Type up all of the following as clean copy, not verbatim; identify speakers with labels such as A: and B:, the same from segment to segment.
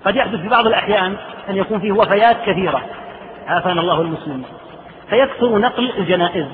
A: قد يحدث في بعض الأحيان أن يكون فيه وفيات كثيرة، عافانا الله المسلمين، فيكثر نقل الجنائز،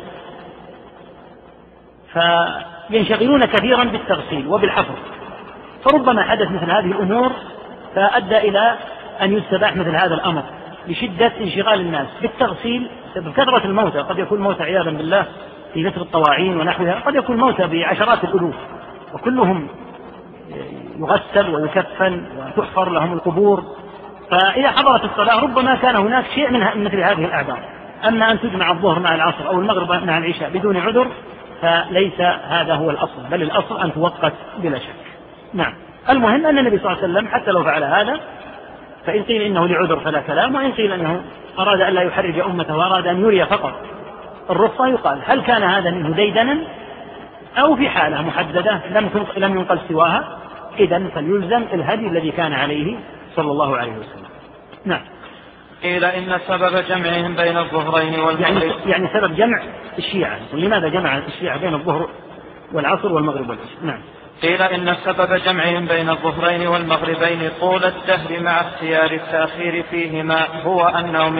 A: فينشغلون كثيرا بالتغسيل وبالحفر، فربما حدث مثل هذه الأمور فأدى إلى أن يستباح مثل هذا الأمر لشدة انشغال الناس بالتغسيل بكثرة الموتى. قد يكون موتى عياذا بالله في مثل الطواعين ونحوها، قد يكون موتى بعشرات الألوف، وكلهم يغسل ويكفن وتحفر لهم القبور. فإذا حضرت الصلاة ربما كان هناك شيء من مثل هذه الأعذار. أما أن تجمع الظهر مع العصر أو المغرب مع العشاء بدون عذر فليس هذا هو الأصل، بل الأصل أن توقت بلا شك. نعم. المهم أن النبي صلى الله عليه وسلم حتى لو فعل هذا فإن قيل إنه لعذر فلا كلام، وإن قيل أنه أراد أن لا يحرج أمته وأراد أن يري فقط الرخصة يقال هل كان هذا منه ديدنا أو في حالة محددة لم ينقل سواها، إذن فليلزم الهدي الذي كان عليه صلى الله عليه وسلم. نعم.
B: قيل إن سبب جمعهم بين الظهرين والمغرب
A: يعني سبب جمع الشيعة، لماذا جمع الشيعة بين الظهر والعصر والمغرب والعشاء؟ نعم.
B: قيل إن سبب جمعهم بين الظهرين والمغربين طول الدهر مع اختيار التأخير فيهما هو أنهم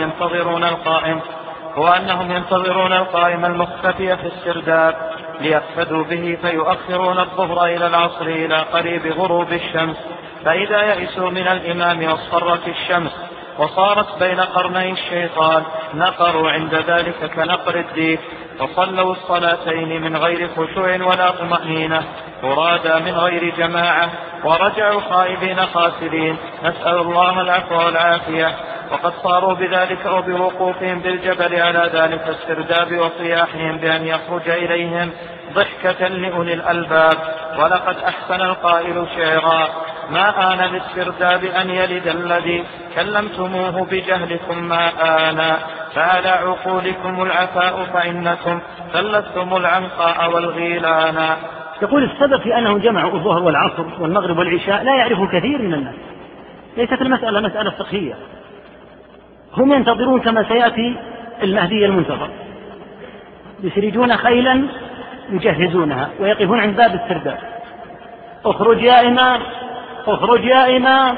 B: ينتظرون القائم المختفي في السرداب ليقتدوا به، فيؤخرون الظهر إلى العصر إلى قريب غروب الشمس، فإذا يئسوا من الإمام واصفرت الشمس وصارت بين قرني الشيطان نقروا عند ذلك كنقر الديك، وصلوا الصلاتين من غير خشوع ولا طمأنينة فرادى من غير جماعة، ورجعوا خائبين خاسرين، نسأل الله العفو والعافية. وقد صاروا بذلك أو بوقوفهم بالجبل على ذلك السرداب وصياحهم بأن يخرج إليهم ضحكة لأولي الألباب. ولقد أحسن القائل شعرا: ما آن للسرداب أن يلد الذي كلمتموه بجهلكم ما آن، فعلى عقولكم العفاء فإنكم ثلثتم العنقاء والغيلان.
A: يقول السبب في أنه جمعوا الظهر والعصر والمغرب والعشاء لا يعرفه كثير من الناس، ليست المسألة مسألة فقهية، هم ينتظرون كما سيأتي المهدي المنتظر، يسرجون خيلا يجهزونها ويقفون عند باب السرداب: اخرج يا إمام، اخرج يا إمام،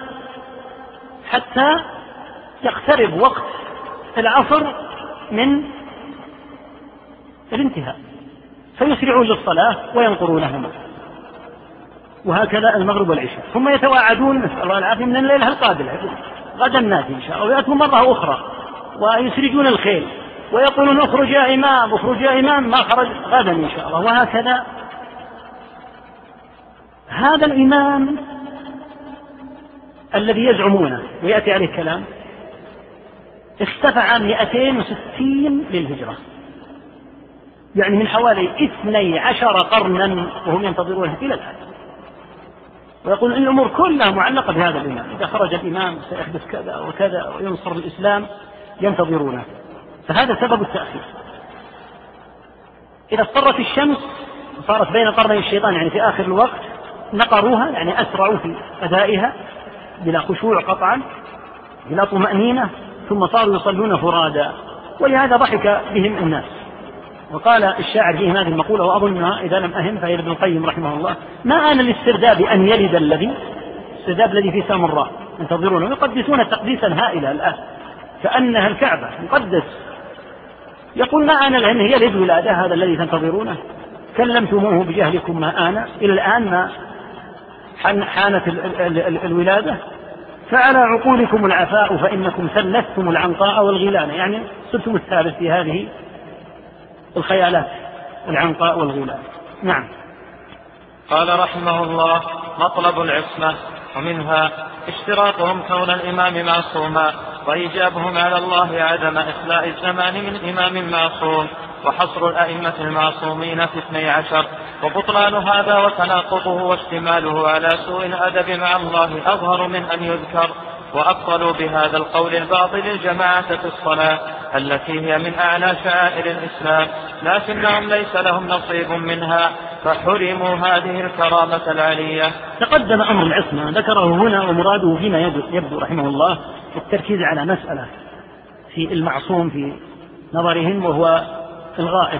A: حتى يقترب وقت العصر من الانتهاء فيسرعون للصلاة وينقرونهما، وهكذا المغرب والعشاء. ثم يتواعدون نسأل الله العافية من الليلة القابلة غدا ناتي إن شاء الله، ويأتون مرة أخرى ويسرجون الخيل ويقولون اخرج يا إمام، اخرج يا إمام، ما خرج غدا إن شاء الله، وهكذا. هذا الإمام الذي يزعمونه ويأتي عليه كلام اختفى عام 260 للهجرة، يعني من حوالي 12 قرنا وهم ينتظرونه إلى الآن، ويقول إن الأمور كلها معلقة بهذا الإمام، إذا خرج الإمام سيحدث كذا وكذا وينصر الإسلام، ينتظرونه. فهذا سبب التأخير. إذا اصفرت الشمس صارت بين قرني الشيطان يعني في آخر الوقت نقروها، يعني أسرعوا في أدائها بلا خشوع قطعا بلا طمأنينة، ثم صاروا يصلون فرادا، ولهذا ضحك بهم الناس. وقال الشاعر فيهم هذه المقولة وأظنها إذا لم أهم فهي ابن القيم رحمه الله: ما آن للسرداب أن يلد الذي، السرداب الذي في سامراء ينتظرونه، يقدسون تقديسا هائلا الآن كأنها الكعبة مقدس، يقول ما آن لأنه يلد ولادة هذا الذي تنتظرونه، كلمتموه بجهلكم ما آن، إلى الآن ما حانت الولادة، فعلى عقولكم العفاء فإنكم ثلثتم العنقاء والغيلان، يعني صرتم الثالث في هذه الخيالات، العنقاء والغيلان. نعم.
B: قال رحمه الله: مطلب العصمة، ومنها اشتراطهم كون الإمام معصوما، وإيجابهم على الله عدم إخلاء الزمان من إمام معصوم، وحصر الأئمة المعصومين في 12، وبطلان هذا وتناقضه واشتماله على سوء الأدب مع الله أظهر من أن يذكر. وأبطلوا بهذا القول الباطل الجماعة في الصلاة التي هي من أعلى شعائر الإسلام، لكنهم ليس لهم نصيب منها فحرموا هذه الكرامة العلية.
A: تقدم أمر العصمة ذكره هنا، ومراده فيما يبدو رحمه الله التركيز على مسألة في المعصوم في نظرهم، وهو الغائب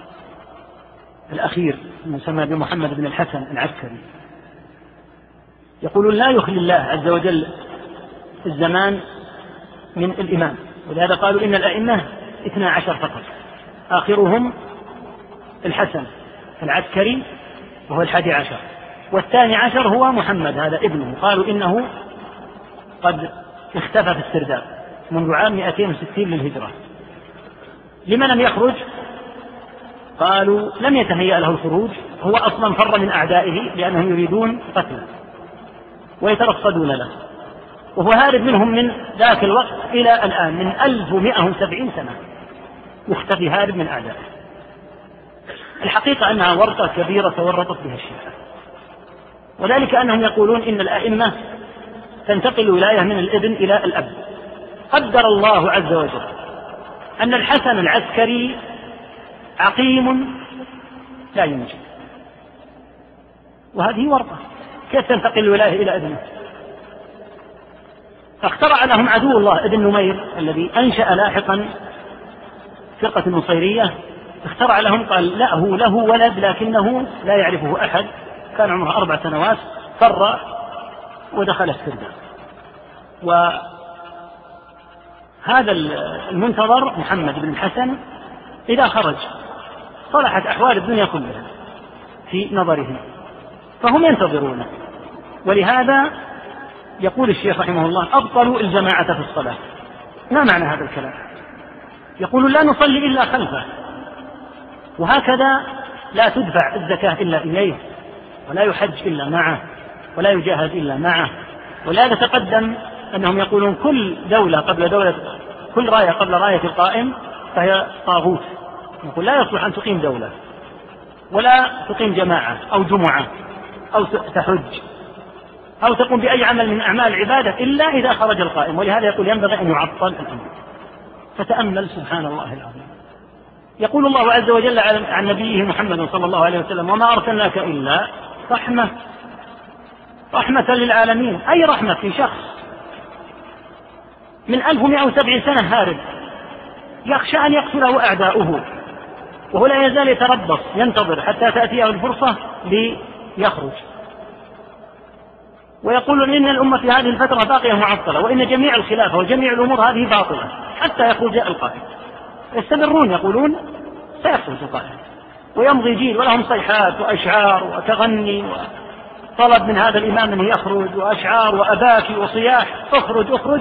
A: الأخير المسمى بمحمد بن الحسن العسكري. يقولون لا يخلي الله عز وجل الزمان من الإمام، ولهذا قالوا إن الأئمة 12 فقط، آخرهم الحسن العسكري وهو 11، والثاني عشر هو محمد هذا ابنه، قالوا إنه قد اختفى في السرداب منذ عام 260 للهجرة. لما لم يخرج؟ قالوا لم يتهيأ له الخروج، هو أصلا فر من أعدائه لأنهم يريدون قتله ويترصدون له، وهو هارب منهم من ذاك الوقت إلى الآن، من 1170 سنة يختفي هارب من أعدائه. الحقيقة أنها ورطة كبيرة تورطت بها الشيعة، وذلك أنهم يقولون إن الأئمة تنتقل الولاية من الابن إلى الأب. قدر الله عز وجل أن الحسن العسكري عقيم لا ينجب، وهذه ورطة، كيف تنتقل الولاية إلى ابنه؟ فاخترع لهم عدو الله ابن نمير الذي أنشأ لاحقا فرقة النصيرية، اخترع لهم قال لا هو له ولد لكنه لا يعرفه أحد، كان عمره 4 سنوات، فر ودخل السرداب. وهذا المنتظر محمد بن الحسن إذا خرج صلحت أحوال الدنيا كلها في نظرهم، فهم ينتظرونه. ولهذا يقول الشيخ رحمه الله أبطلوا الجماعة في الصلاة. ما معنى هذا الكلام؟ يقول لا نصلي إلا خلفه، وهكذا لا تدفع الزكاة إلا إليه، ولا يحج إلا معه، ولا يجاهد إلا معه. ولهذا تقدم أنهم يقولون كل دولة قبل دولة، كل راية قبل راية القائم فهي طاغوت. يقول لا يصلح أن تقيم دولة ولا تقيم جماعة أو جمعة أو تحج أو تقوم بأي عمل من أعمال العبادة إلا إذا خرج القائم. ولهذا يقول ينبغي أن يعطل الأمر. فتأمل سبحان الله العظيم، يقول الله عز وجل عن نبيه محمد صلى الله عليه وسلم وما أرسلناك إلا رحمة للعالمين، أي رحمة في شخص من 1170 سنة هارب يخشى أن يقتله أعداؤه، وهو لا يزال يتربص ينتظر حتى تأتيه الفرصة ليخرج. ويقولون إن الأمة في هذه الفترة باقية معطلة، وإن جميع الخلافة وجميع الأمور هذه باطلة حتى يخرج القائم. يستمرون يقولون سيخرج القائم، ويمضي جيل ولهم صيحات وأشعار وتغني وطلب من هذا الإمام أنه يخرج، وأشعار وأباكي وصياح اخرج اخرج،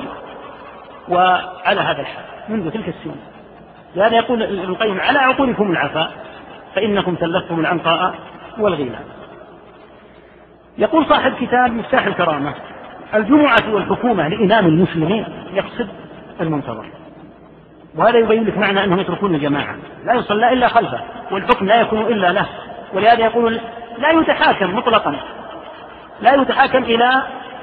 A: وعلى هذا الحال منذ تلك السنين. لهذا يقول ابن القيم على عقولكم العفاء فإنكم تلفتم العنقاء والغيلان. يقول صاحب كتاب مفتاح الكرامة الجمعة والحكومة لإمام المسلمين يقصد المنتظر، وهذا يبين لك معنى أنهم يتركون الجماعة، لا يصلى إلا خلفه والحكم لا يكون إلا له. ولهذا يقول لا يتحاكم مطلقا، لا يتحاكم إلى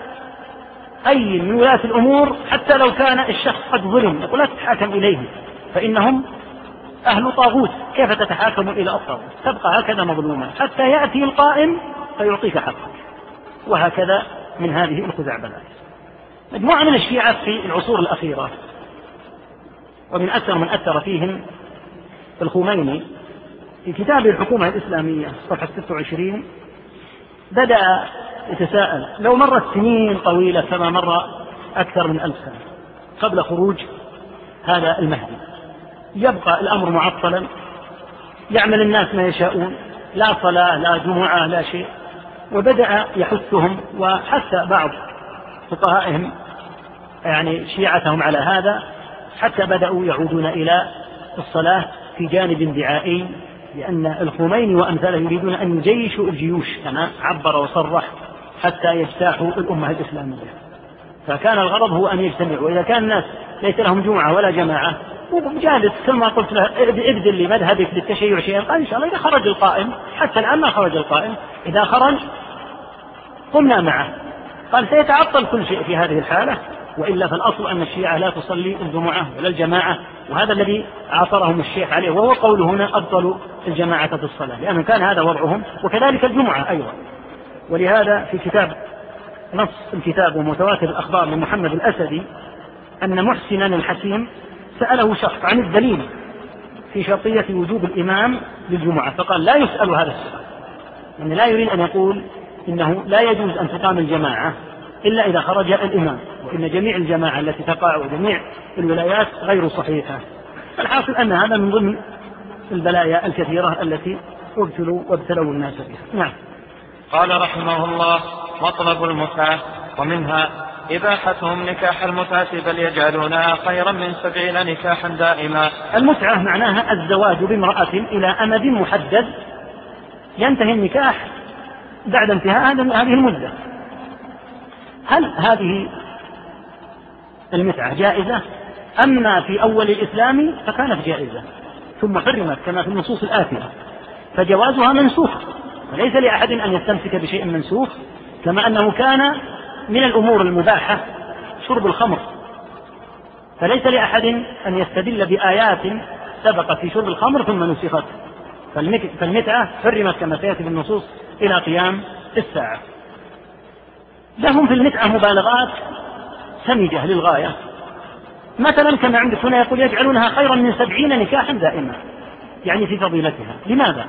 A: أي من ولاة الأمور حتى لو كان الشخص قد ظلم، يقول لا تتحاكم إليه فإنهم أهل طاغوت، كيف تتحاكم إلى الطاغوت؟ تبقى هكذا مظلوما حتى يأتي القائم فيعطيك حقك. وهكذا من هذه الخزعبلات. مجموعة من الشيعة في العصور الأخيرة، ومن أكثر من أثر فيهم الخميني في كتابه الحكومة الإسلامية صفحة 26 بدأ يتساءل لو مرت سنين طويلة كما مر أكثر من 1000 سنة قبل خروج هذا المهدي، يبقى الأمر معطلا، يعمل الناس ما يشاءون، لا صلاة لا جمعة لا شيء. وبدأ يحثهم وحث بعض فقهائهم يعني شيعتهم على هذا، حتى بدأوا يعودون إلى الصلاة في جانب دعائي، لأن الخميني وأمثاله يريدون أن يجيشوا الجيوش كما عبر وصرح حتى يجتاحوا الأمة الإسلامية. فكان الغرض هو أن يجتمعوا، وإذا كان الناس ليس لهم جمعة ولا جماعة وجالس كما قلت له ابذل لمذهبك للتشيع شيئا، قال إن شاء الله إذا خرج القائم، حتى الآن ما خرج القائم، إذا خرج قمنا معه. قال سيتعطل كل شيء في هذه الحالة، وإلا فالأصل أن الشيعة لا تصلي الجمعة ولا الجماعة، وهذا الذي عاصرهم الشيخ عليه، وهو قوله هنا أبطلوا الجماعة في الصلاة، لأنه كان هذا وضعهم، وكذلك الجمعة أيضا. ولهذا في كتاب نص الكتاب ومتواتر الأخبار من محمد الأسدي أن محسنا الحكيم سأله شخص عن الدليل في شرطية وجوب الإمام للجمعة، فقال لا يسأل هذا السؤال، يعني لا يريد أن يقول إنه لا يجوز أن تقام الجماعة إلا إذا خرج الإمام، وإن جميع الجماعة التي تقع وجميع الولايات غير صحيحة. الحاصل أن هذا من ضمن البلايا الكثيرة التي وابتلوا الناس بها. نعم.
B: قال رحمه الله: مطلب المتعة، ومنها إباحتهم نكاح المتعة بل يجعلونها خيرا من 70 نكاحا دائما.
A: المتعة معناها الزواج بامرأة إلى أمد محدد ينتهي النكاح بعد انتهاء هذه المدة. هل هذه المتعة جائزة؟ أما في أول الإسلام فكانت جائزة ثم حرمت كما في النصوص الآتية، فجوازها منسوخ، وليس لأحد أن يستمسك بشيء منسوخ، كما أنه كان من الأمور المباحة شرب الخمر، فليس لأحد أن يستدل بآيات سبقت في شرب الخمر ثم نسخت، فالمتعة حرمت كما سيأتي بالنصوص إلى قيام الساعة. لهم في المتعة مبالغات سمجة للغاية، مثلا كما عندك هنا يقول يجعلونها خيرا من 70 نكاحا دائما، يعني في فضيلتها. لماذا؟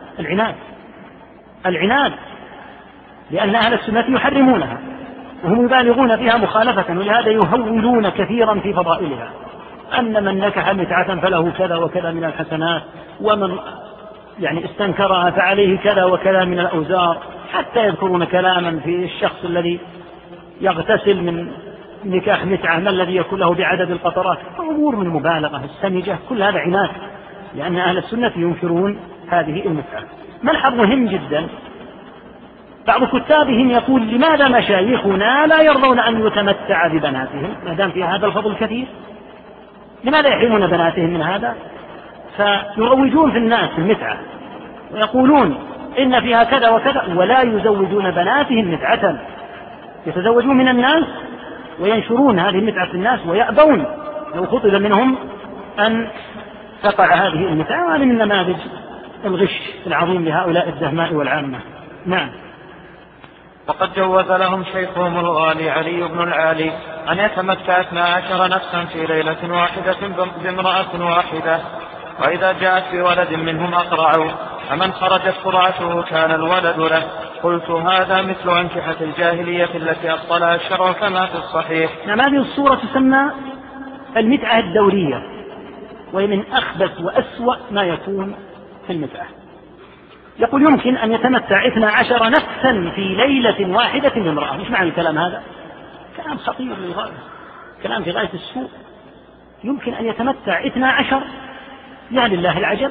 A: العناد، لأن أهل السنة يحرمونها وهم يبالغون فيها مخالفة، ولهذا يهولون كثيرا في فضائلها، أن من نكح متعة فله كذا وكذا من الحسنات، ومن استنكرها فعليه كذا وكذا من الأوزار، حتى يذكرون كلاما في الشخص الذي يغتسل من نكاح متعة ما الذي يكون له بعدد القطرات. أمور من مبالغة السمجة، كل هذا عناد، لأن أهل السنة ينكرون هذه المتعة. ملحظ مهم جدا، بعض كتابهم يقول: لماذا مشايخنا لا يرضون أن يتمتع ببناتهم ما دام فيها هذا الفضل الكثير؟ لماذا يحرمون بناتهم من هذا؟ فيروجون في الناس المتعة ويقولون إن فيها كذا وكذا، ولا يزوجون بناتهم متعة، يتزوجون من الناس وينشرون هذه المتعة في الناس، ويأبون لو خطب منهم أن تقع هذه المتعة. وهذه من نماذج الغش العظيم لهؤلاء الدهماء والعامة. نعم.
B: وقد جوز لهم شيخهم الغالي علي بن العالي أن يتمتع 12 نفسا في ليلة واحدة بامرأة واحدة، وإذا جاءت بولد منهم أقرعوا، فمن خرجت قرعته كان الولد له. قلت: هذا مثل أنكحة الجاهلية التي أبطلها الشرع كما في الصحيح.
A: نعم. هذه الصورة تسمى المتعة الدورية، وهي من أخبث وأسوأ ما يكون في المتعة. يقول يمكن أن يتمتع 12 نفسا في ليلة واحدة بامرأة. مش معنى الكلام هذا؟ كلام خطير للغاية، كلام في غاية السوء. يمكن أن يتمتع 12، يعني الله العجب.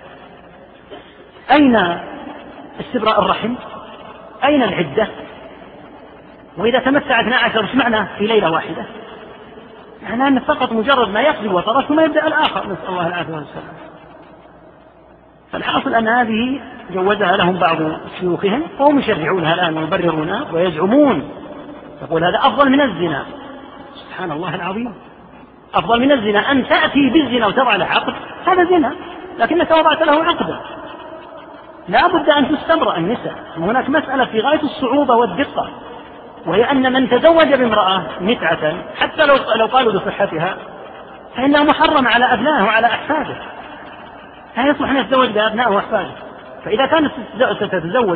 A: أين استبراء الرحم؟ أين العدة؟ وإذا تمتع 12 مش معنى في ليلة واحدة؟ معناه أن فقط مجرد ما يقضي وطرف ثم يبدأ الآخر، نسأل الله العافية والسلام. فالحاصل أن هذه جوزها لهم بعض شيوخهم، وهم يشرعونها الآن ويبررونها ويزعمون، يقول هذا أفضل من الزنا. سبحان الله العظيم، أفضل من الزنا أن تأتي بالزنا وتضع له عقد، هذا زنا، لكنك وضعت له عقدا. لا بد أن تستبرأ النساء. وهناك مسألة في غاية الصعوبة والدقة، وهي أن من تزوج بامرأة متعة حتى لو قالوا بصحتها فإنها محرمة على أبنائه وعلى أحفاده، لا يصلح أن يتزوج بأبنائه وأحفاده. فإذا كانت ستتزوج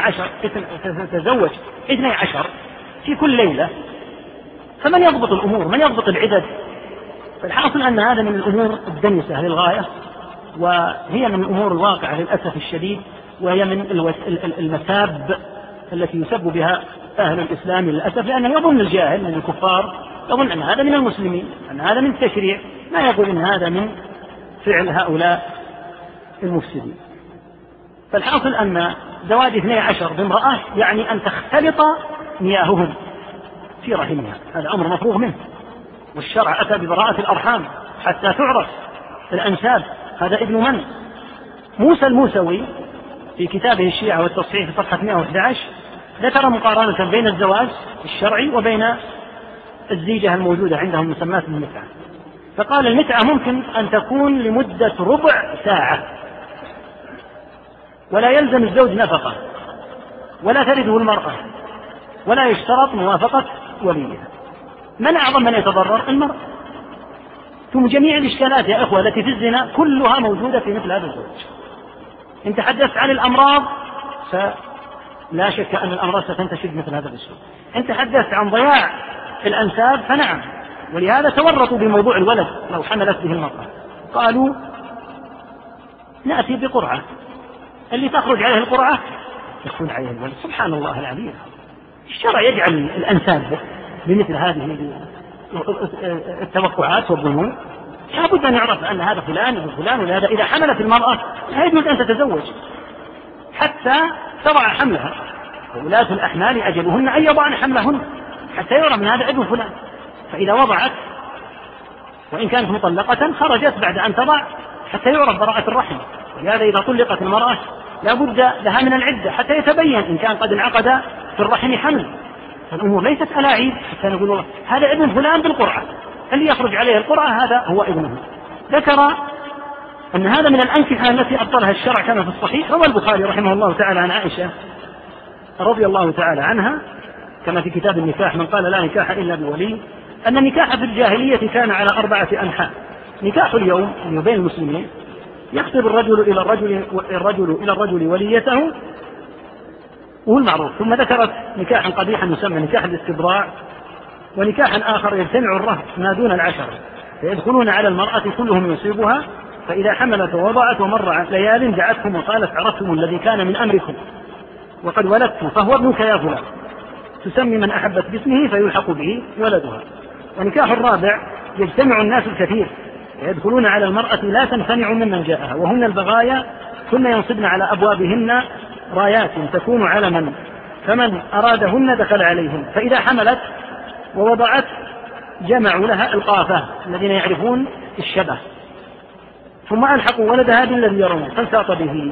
A: 12 في كل ليلة، فمن يضبط الأمور؟ من يضبط العدد؟ فالحاصل أن هذا من الأمور الدنيسة للغاية، وهي من الأمور الواقعة للأسف الشديد، وهي من المساب التي يسب بها أهل الإسلام للأسف، لأنه يظن الجاهل من الكفار يظن أن هذا من المسلمين، أن هذا من التشريع، لا يقول أن هذا من فعل هؤلاء المفسدين. فالحاصل أن زواج 12 بامرأة يعني أن تختلط مياههم في رحمها، هذا أمر مفروغ منه، والشرع أتى ببراءة الأرحام حتى تعرف الأنساب. هذا ابن من؟ موسى الموسوي في كتابه الشيعة والتصحيح في صفحة 111 ذكر مقارنة بين الزواج الشرعي وبين الزيجة الموجودة عندهم مسمات المتعة، فقال المتعة ممكن أن تكون لمدة ربع ساعة، ولا يلزم الزوج نفقة، ولا ترده المرأة، ولا يشترط موافقة وليها. من أعظم من يتضرر؟ المرأة. ثم جميع الإشكالات يا إخوة التي في الزنا كلها موجودة في مثل هذا الزوج. إن تحدثت عن الأمراض لا شك أن الأمراض ستنتشر مثل هذا الأسلوب. أنت تحدثت عن ضياع الأنساب، فنعم، ولهذا تورطوا بموضوع الولد لو حملت به المرأة، قالوا نأتي بقرعة، اللي تخرج عليه القرعة يكون عليه الولد. سبحان الله العظيم، الشرع يجعل الأنساب بمثل هذه التوقعات والظنون. لابد أن يعرف أن هذا فلان وفلان، ولهذا إذا حملت المرأة لا يجوز أن تتزوج حتى تضع حملها، وولاة الأحمال أجلهن أن يضعن حملهن حتى يرى من هذا ابن فلان. فإذا وضعت وإن كانت مطلقة خرجت بعد أن تضع حتى يعرف براءة الرحم. ولهذا إذا طلقت المرأة لا بد لها من العدة حتى يتبين إن كان قد انعقد في الرحم حمل. فالأمور ليست ألاعيب حتى نقول والله هذا ابن فلان بالقرعة، اللي يخرج عليه القرعة هذا هو ابنه. ذكر أن هذا من الأنكحة التي أبطلها الشرع كما في الصحيح. روى البخاري رحمه الله تعالى عن عائشة رضي الله تعالى عنها كما في كتاب النكاح من قال لا نكاح إلا بولي، أن النكاح في الجاهلية كان على 4 أنحاء. نكاح اليوم بين المسلمين يخطب الرجل إلى الرجل وليته وهو المعروف، ثم ذكرت نكاحا قبيحا يسمى نكاح الاستبراع، ونكاحا آخر يجتمع الرهط ما دون 10 فيدخلون على المرأة كلهم يصيبها، فإذا حملت ووضعت ومر ليال دعتهم وقالت عرفتم الذي كان من أمركم وقد ولدت فهو ابنك يا فلان، تسمي من أحبت باسمه فيلحق به ولدها. ونكاح الرابع يجتمع الناس الكثير يدخلون على المرأة لا تمتنع ممن جاءها، وهن البغايا كن ينصبن على أبوابهن رايات تكون علما، فمن أرادهن دخل عليهن، فإذا حملت ووضعت جمعوا لها القافة الذين يعرفون الشبه، ثم ألحقوا ولدها بالذي يرون فانساط به.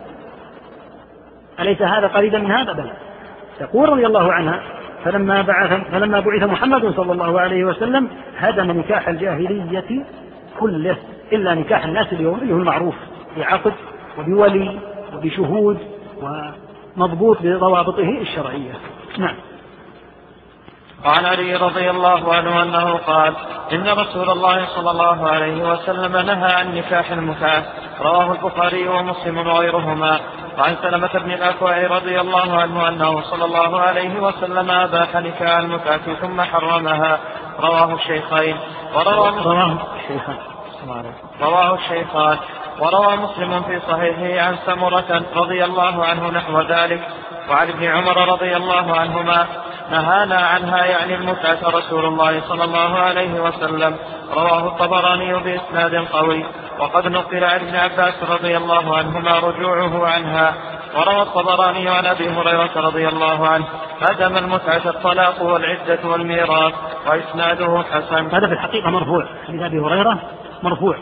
A: أليس هذا قريبا من هذا؟ بل تقول رضي الله عنها فلما بعث محمد صلى الله عليه وسلم هدم نكاح الجاهلية كله إلا نكاح الناس اليوم اللي هو المعروف بعقد وبولي وبشهود ومضبوط بضوابطه الشرعية. نعم.
B: وعن علي رضي الله عنه أنه قال إن رسول الله صلى الله عليه وسلم نهى عن نكاح المتعة، رواه البخاري ومسلم وغيرهما. وعن سلمة بن الأكوع رضي الله عنه أنه صلى الله عليه وسلم أباح نكاح المتعة ثم حرمها، رواه الشيخان. وروى مسلم في صحيحه عن سمرة رضي الله عنه نحو ذلك. وعن ابن عمر رضي الله عنهما نهانا عنها يعني المتعة رسول الله صلى الله عليه وسلم، رواه الطبراني بإسناد قوي. وقد نقل عن ابن عباس رضي الله عنهما رجوعه عنها. وروى الطبراني عن أبي هريرة رضي الله عنه هدم المتعة الطلاق والعدة والميراث، وإسناده حسن.
A: هذا في الحقيقة مرفوع من أبي هريرة، مرفوع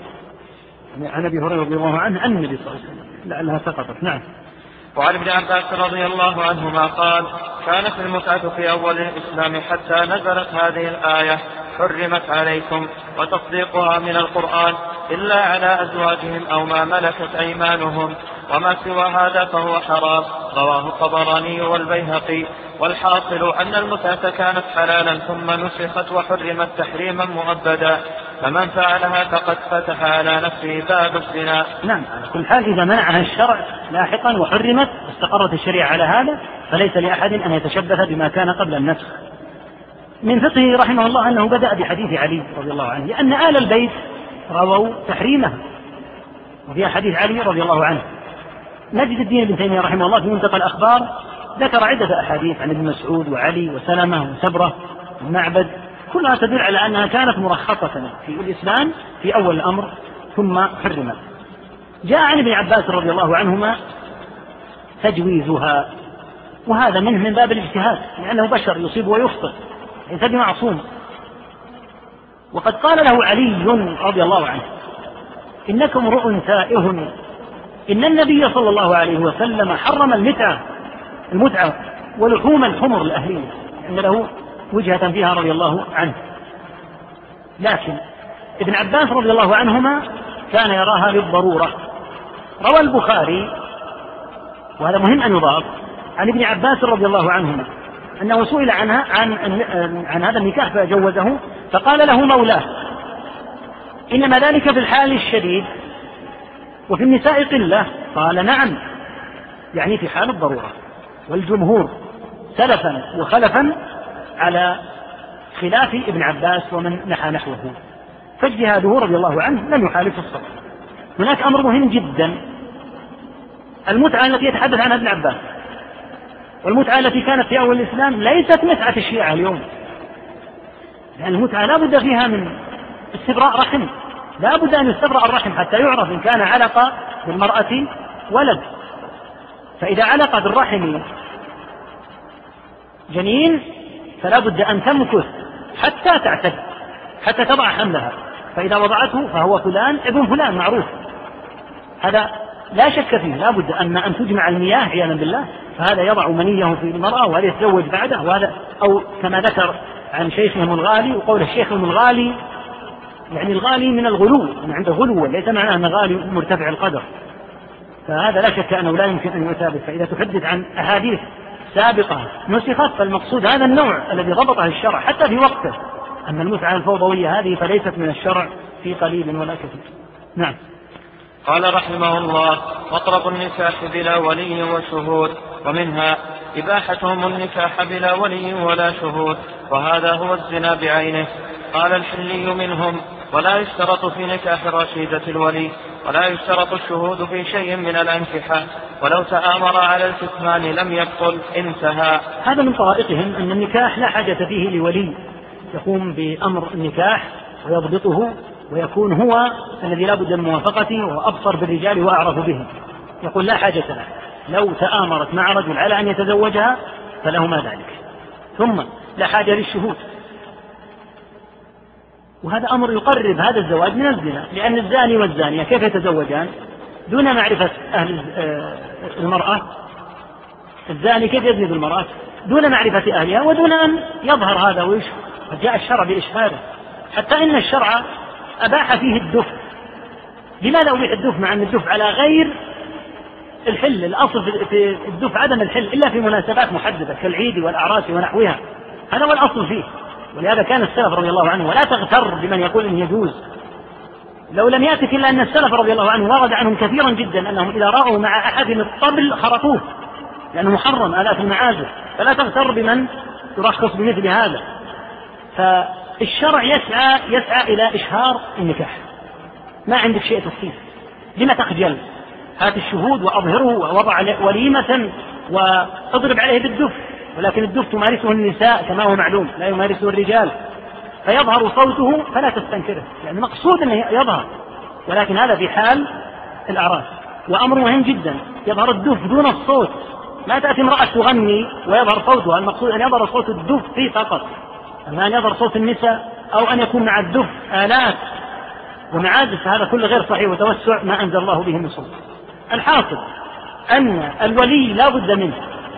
A: عن أبي هريرة رضي الله عنه عن النبي صلى الله عليه وسلم، لعلها سقطت. نعم.
B: وعن ابن عباس رضي الله عنهما قال كانت المتعة في أول الإسلام حتى نزلت هذه الآية حرمت عليكم، وتصديقها من القرآن إلا على أزواجهم أو ما ملكت أيمانهم، وما سوى هذا فهو حرام، رواه الطبراني والبيهقي. والحاصل أن المتعة كانت حلالا ثم نسخت وحرمت تحريما مؤبدا، فمن فعلها فقد فتح على نفسه باب الزنا.
A: نعم، على كل حال إذا منعها الشرع لاحقا وحرمت واستقرت الشريعة على هذا فليس لأحد أن يتشبث بما كان قبل النسخ. من فقهه رحمه الله أنه بدأ بحديث علي رضي الله عنه لأن آل البيت رووا تحريمها، وفي حديث علي رضي الله عنه. نجد الدين ابن تيمية رحمه الله في منتقى الأخبار ذكر عدة أحاديث عن ابن مسعود وعلي وسلمة وسبرة ومعبد، كلها تدل على أنها كانت مرخصة في الإسلام في أول الأمر ثم حرمت. جاء عن ابن عباس رضي الله عنهما تجويزها، وهذا منه من باب الاجتهاد لأنه بشر يصيب ويخطئ، ليس بمعصوم. وقد قال له علي رضي الله عنه إنك امرؤ تائه، إن النبي صلى الله عليه وسلم حرم المتعة ولحوم الحمر الأهلية، إن له وجهة فيها رضي الله عنه. لكن ابن عباس رضي الله عنهما كان يراها للضرورة. روى البخاري، وهذا مهم أن يضاف، عن ابن عباس رضي الله عنهما أنه سئل عنها عن هذا النكاح فجوزه، فقال له مولاه إنما ذلك في الحال الشديد وفي النساء قلة. قال نعم، يعني في حال الضرورة. والجمهور سلفا وخلفا على خلاف ابن عباس ومن نحى نحوه، فاجتهاده رضي الله عنه لم يخالف الصواب. هناك أمر مهم جدا، المتعة التي يتحدث عنها ابن عباس والمتعة التي كانت في أول الإسلام ليست متعة الشيعة اليوم، لأن المتعة لا بد فيها من استبراء رحم، لا بد أن يستبرأ الرحم حتى يعرف إن كان علق بالمرأة ولد. فإذا علق بالرحم جنين فلا بد أن تمكث حتى تعتد، حتى تضع حملها، فإذا وضعته فهو فلان ابن فلان معروف، هذا لا شك فيه. لا بد أن تجمع المياه عياذا بالله، فهذا يضع منيه في المرأة وهذا يتزوج بعده، وهذا أو كما ذكر عن شيخهم الغالي، وقول الشيخهم الغالي يعني الغالي من الغلو، من عنده غلو، ليس معناه أن غالي مرتفع القدر، فهذا لا شك أنه لا يمكن أن يثابت. فإذا تحدث عن أحاديث سابقة نسخت فالمقصود هذا النوع الذي ضبطه الشرع حتى في وقته. أما المتعة الفوضوية هذه فليست من الشرع في قليل ولا كثير. نعم.
B: قال رحمه الله: مطلب النكاح بلا ولي وشهود، ومنها إباحتهم النكاح بلا ولي ولا شهود، وهذا هو الزنا بعينه. قال الحلي منهم: ولا يشترط في نكاح الرشيدة الولي، ولا يشترط الشهود في شيء من الأنكحة، ولو تآمر على الكتمان لم يبطل. انتهى.
A: هذا من طرائقهم أن النكاح لا حاجة فيه لولي يقوم بأمر النكاح ويضبطه ويكون هو الذي لا بد من موافقته وأبصر بالرجال وأعرف به، يقول لا حاجة له، لو تآمرت مع رجل على أن يتزوجها فلهما ذلك. ثم لا حاجة للشهود، وهذا أمر يقرب هذا الزواج من الزنا، لأن الزاني والزانية كيف يتزوجان دون معرفة أهل المرأة؟ الزاني كيف يزني بالمرأة دون معرفة أهلها ودون أن يظهر هذا ويشهر؟ جاء الشرع بإشهاده، حتى إن الشرع أباح فيه الدف. لماذا أبيح الدف مع أن الدف على غير الحل؟ الأصل في الدف عدم الحل إلا في مناسبات محددة كالعيد والأعراس ونحوها، هذا هو الأصل فيه. ولهذا كان السلف رضي الله عنه، ولا تغتر بمن يقول إن يجوز، لو لم يأتك إلا أن السلف رضي الله عنه ورد عنهم كثيرا جدا أنهم إذا رأوا مع أحدهم الطبل خرطوه لأنه محرم آلاف المعازف، فلا تغتر بمن يرخص بمثل هذا. فالشرع يسعى إلى إشهار النكاح، ما عندك شيء تخفيه، لما تخجل؟ هات الشهود وأظهره ووضع وليمة وأضرب عليه بالدف، ولكن الدف تمارسه النساء كما هو معلوم، لا يمارسه الرجال، فيظهر صوته فلا تستنكره، يعني مقصود أنه يظهر، ولكن هذا في حال الأعراس. وأمر مهم جدا، يظهر الدف دون الصوت، ما تأتي امرأة تغني ويظهر صوتها، المقصود أن يظهر صوت الدف فيه فقط، أما أن يظهر صوت النساء أو أن يكون مع الدف آلات ومعازف، هذا كله غير صحيح وتوسع ما أنزل الله به من سلطان. الحاصل أن الولي لا بد منه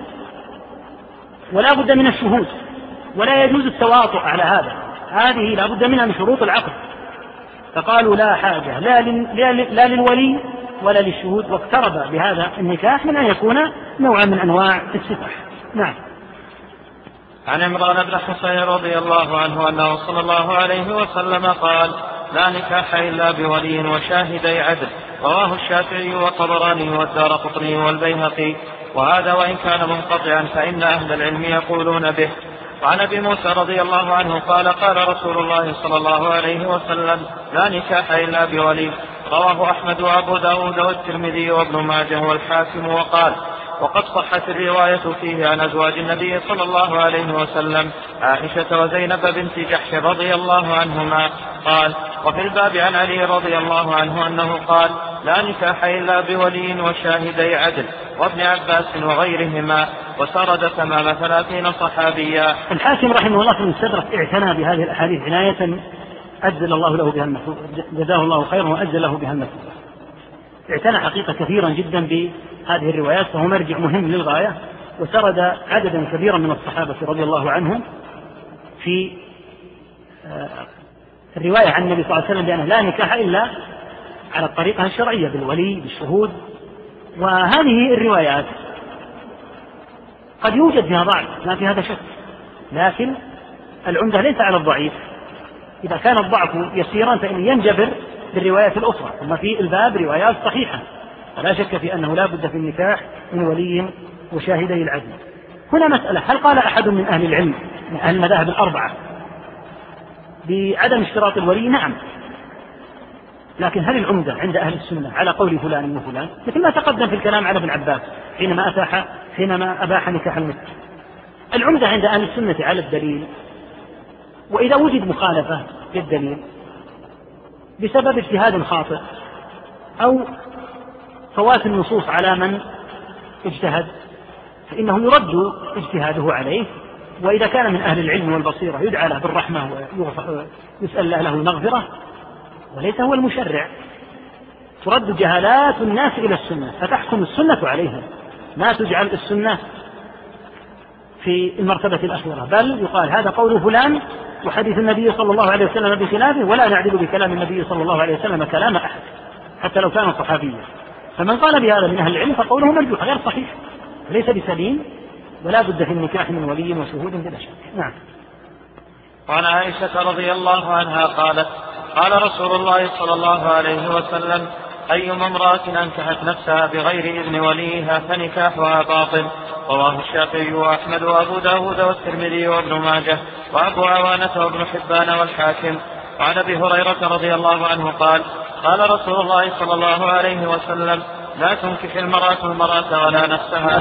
A: ولا بد من الشهود، ولا يجوز التواطؤ على هذا، هذه لا بد منها من شروط العقد. فقالوا لا حاجة لا للولي ولا للشهود، واقترب بهذا النكاح من أن يكون نوعا من أنواع السفاح. نعم.
B: عن عمران بن حصين رضي الله عنه أنه صلى الله عليه وسلم قال: لا نكاح إلا بولي وشاهدي عدل، رواه الشافعي والطبراني والدارقطني والبيهقي، وهذا وإن كان منقطعا فإن أهل العلم يقولون به. وعن أبي موسى رضي الله عنه قال: قال رسول الله صلى الله عليه وسلم: لا نكاح إلا بولي، رواه أحمد وأبو داود والترمذي وابن ماجه والحاكم، وقال: وقد صحت الرواية فيه عن أزواج النبي صلى الله عليه وسلم عائشة وزينب بنت جحش رضي الله عنهما. قال: وفي الباب عن علي رضي الله عنه أنه قال: لا نكاح إلا بولي وشاهدي عدل، وابن عباس وغيرهما، وسرد تمام 30 صحابيا.
A: الحاكم رحمه الله في المستدرك اعتنى بهذه الأحاديث عناية أجزل الله له بها النفوذ، جزاه الله خيرا وأجزل له بها النفوذ. اعتنى حقيقة كثيرا جدا بهذه الروايات، فهو مرجع مهم للغاية، وسرد عددا كبيرا من الصحابة رضي الله عنهم في الرواية عن النبي صلى الله عليه وسلم بأنه لا نكاح إلا على الطريقة الشرعية بالولي بالشهود. وهذه الروايات قد يوجد فيها ضعف، ما في هذا شك، لكن العمدة ليس على الضعيف، إذا كان الضعف يسيرا فإنه ينجبر بالروايات الأخرى. ثم في الباب روايات صحيحة، فلا شك في أنه لا بد في النكاح من ولي وشاهدي العدل. هنا مسألة، هل قال أحد من أهل العلم من أهل المذاهب الأربعة بعدم اشتراط الولي؟ نعم، لكن هل العمدة عند أهل السنة على قول فلان وفلان؟ مثل ما تقدم في الكلام على ابن عباس حينما أباح نكاح المثل. العمدة عند أهل السنة على الدليل، وإذا وجد مخالفة للدليل بسبب اجتهاد خاطئ أو فوات النصوص على من اجتهد فإنه يرد اجتهاده عليه، وإذا كان من أهل العلم والبصيرة يدعى له بالرحمة ويسأل له المغفرة، وليس هو المشرع. ترد جهالات الناس إلى السنة فتحكم السنة عليهم، ما تجعل السنة في المرتبة الأخيرة، بل يقال هذا قول فلان وحديث النبي صلى الله عليه وسلم بخلافه، ولا نعدل بكلام النبي صلى الله عليه وسلم كلام أحد حتى لو كان صحابيا. فمن قال بهذا من أهل العلم فقوله مرجوح غير صحيح، ليس بسليم، ولا بد في النكاح من ولي وشهود بلا شك. نعم.
B: وعن عائشة رضي الله عنها قالت قال رسول الله صلى الله عليه وسلم أيما امرأة أنكحت نفسها بغير إذن وليها فنكاحها باطل. رواه الشافعي وأحمد وأبو داود والترمذي وابن ماجه وأبو عوانة وابن حبان والحاكم. وعن أبي هريرة رضي الله عنه قال قال رسول الله صلى الله عليه وسلم لا تنكح المرأة ولا نفسها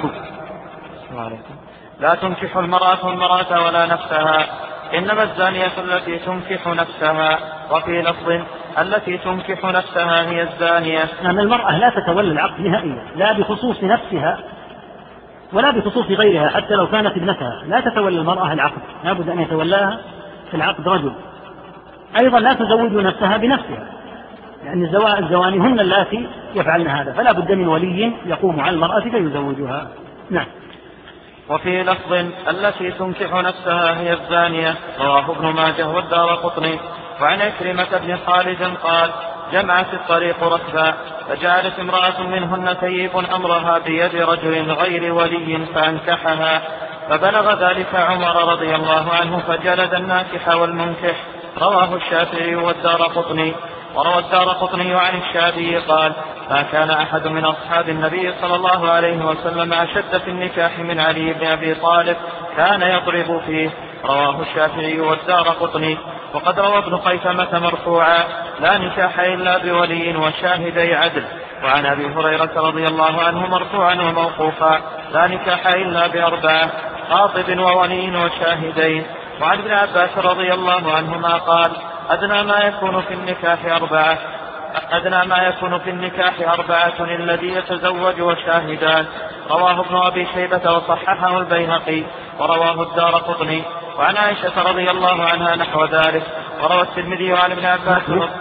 B: لا تنكح المرأة ولا نفسها، إنما الزانية التي تنكح نفسها، وفي لفظ التي تنكح نفسها هي الزانية.
A: أن المرأة لا تتولى العقد نهائيا، لا بخصوص نفسها ولا بخصوص غيرها، حتى لو كانت ابنتها لا تتولى المرأة العقد، لا بد أن يتولاها في العقد رجل. أيضا لا تزوج نفسها بنفسها، لأن الزواني هن اللاتي يفعلن هذا، فلا بد من ولي يقوم على المرأة فيزوجها. نعم.
B: وفي لفظ التي تنكح نفسها هي الزانية. رواه ابن ماجه والدارقطني. وعن عكرمة بن خالد قال جمعت الطريق ركبا فجعلت امرأة منهن تيب أمرها بيد رجل غير ولي فأنكحها، فبلغ ذلك عمر رضي الله عنه فجلد الناكح والمنكح. رواه الشافعي والدارقطني. وروى الدارقطني عن الشافعي قال ما كان أحد من أصحاب النبي صلى الله عليه وسلم أشد في النكاح من علي بن أبي طالب كان يضرب فيه. رواه الشافعي والدارقطني. وقد روى ابن خيثمة مرفوعا لا نكاح إلا بولي وشاهدي عدل. وعن أبي هريرة رضي الله عنه مرفوعا وموقوفا لا نكاح إلا بأربعة خاطب وولي وشاهدين. وعن ابن عباس رضي الله عنهما قال أدنى ما يكون في النكاح أربعة الذي يتزوج وشاهدان. رواه ابن أبي شيبة وصححه البيهقي ورواه الدارقطني. وعن عائشة رضي الله عنها نحو ذلك. وروى الترمذي عن ابن عباس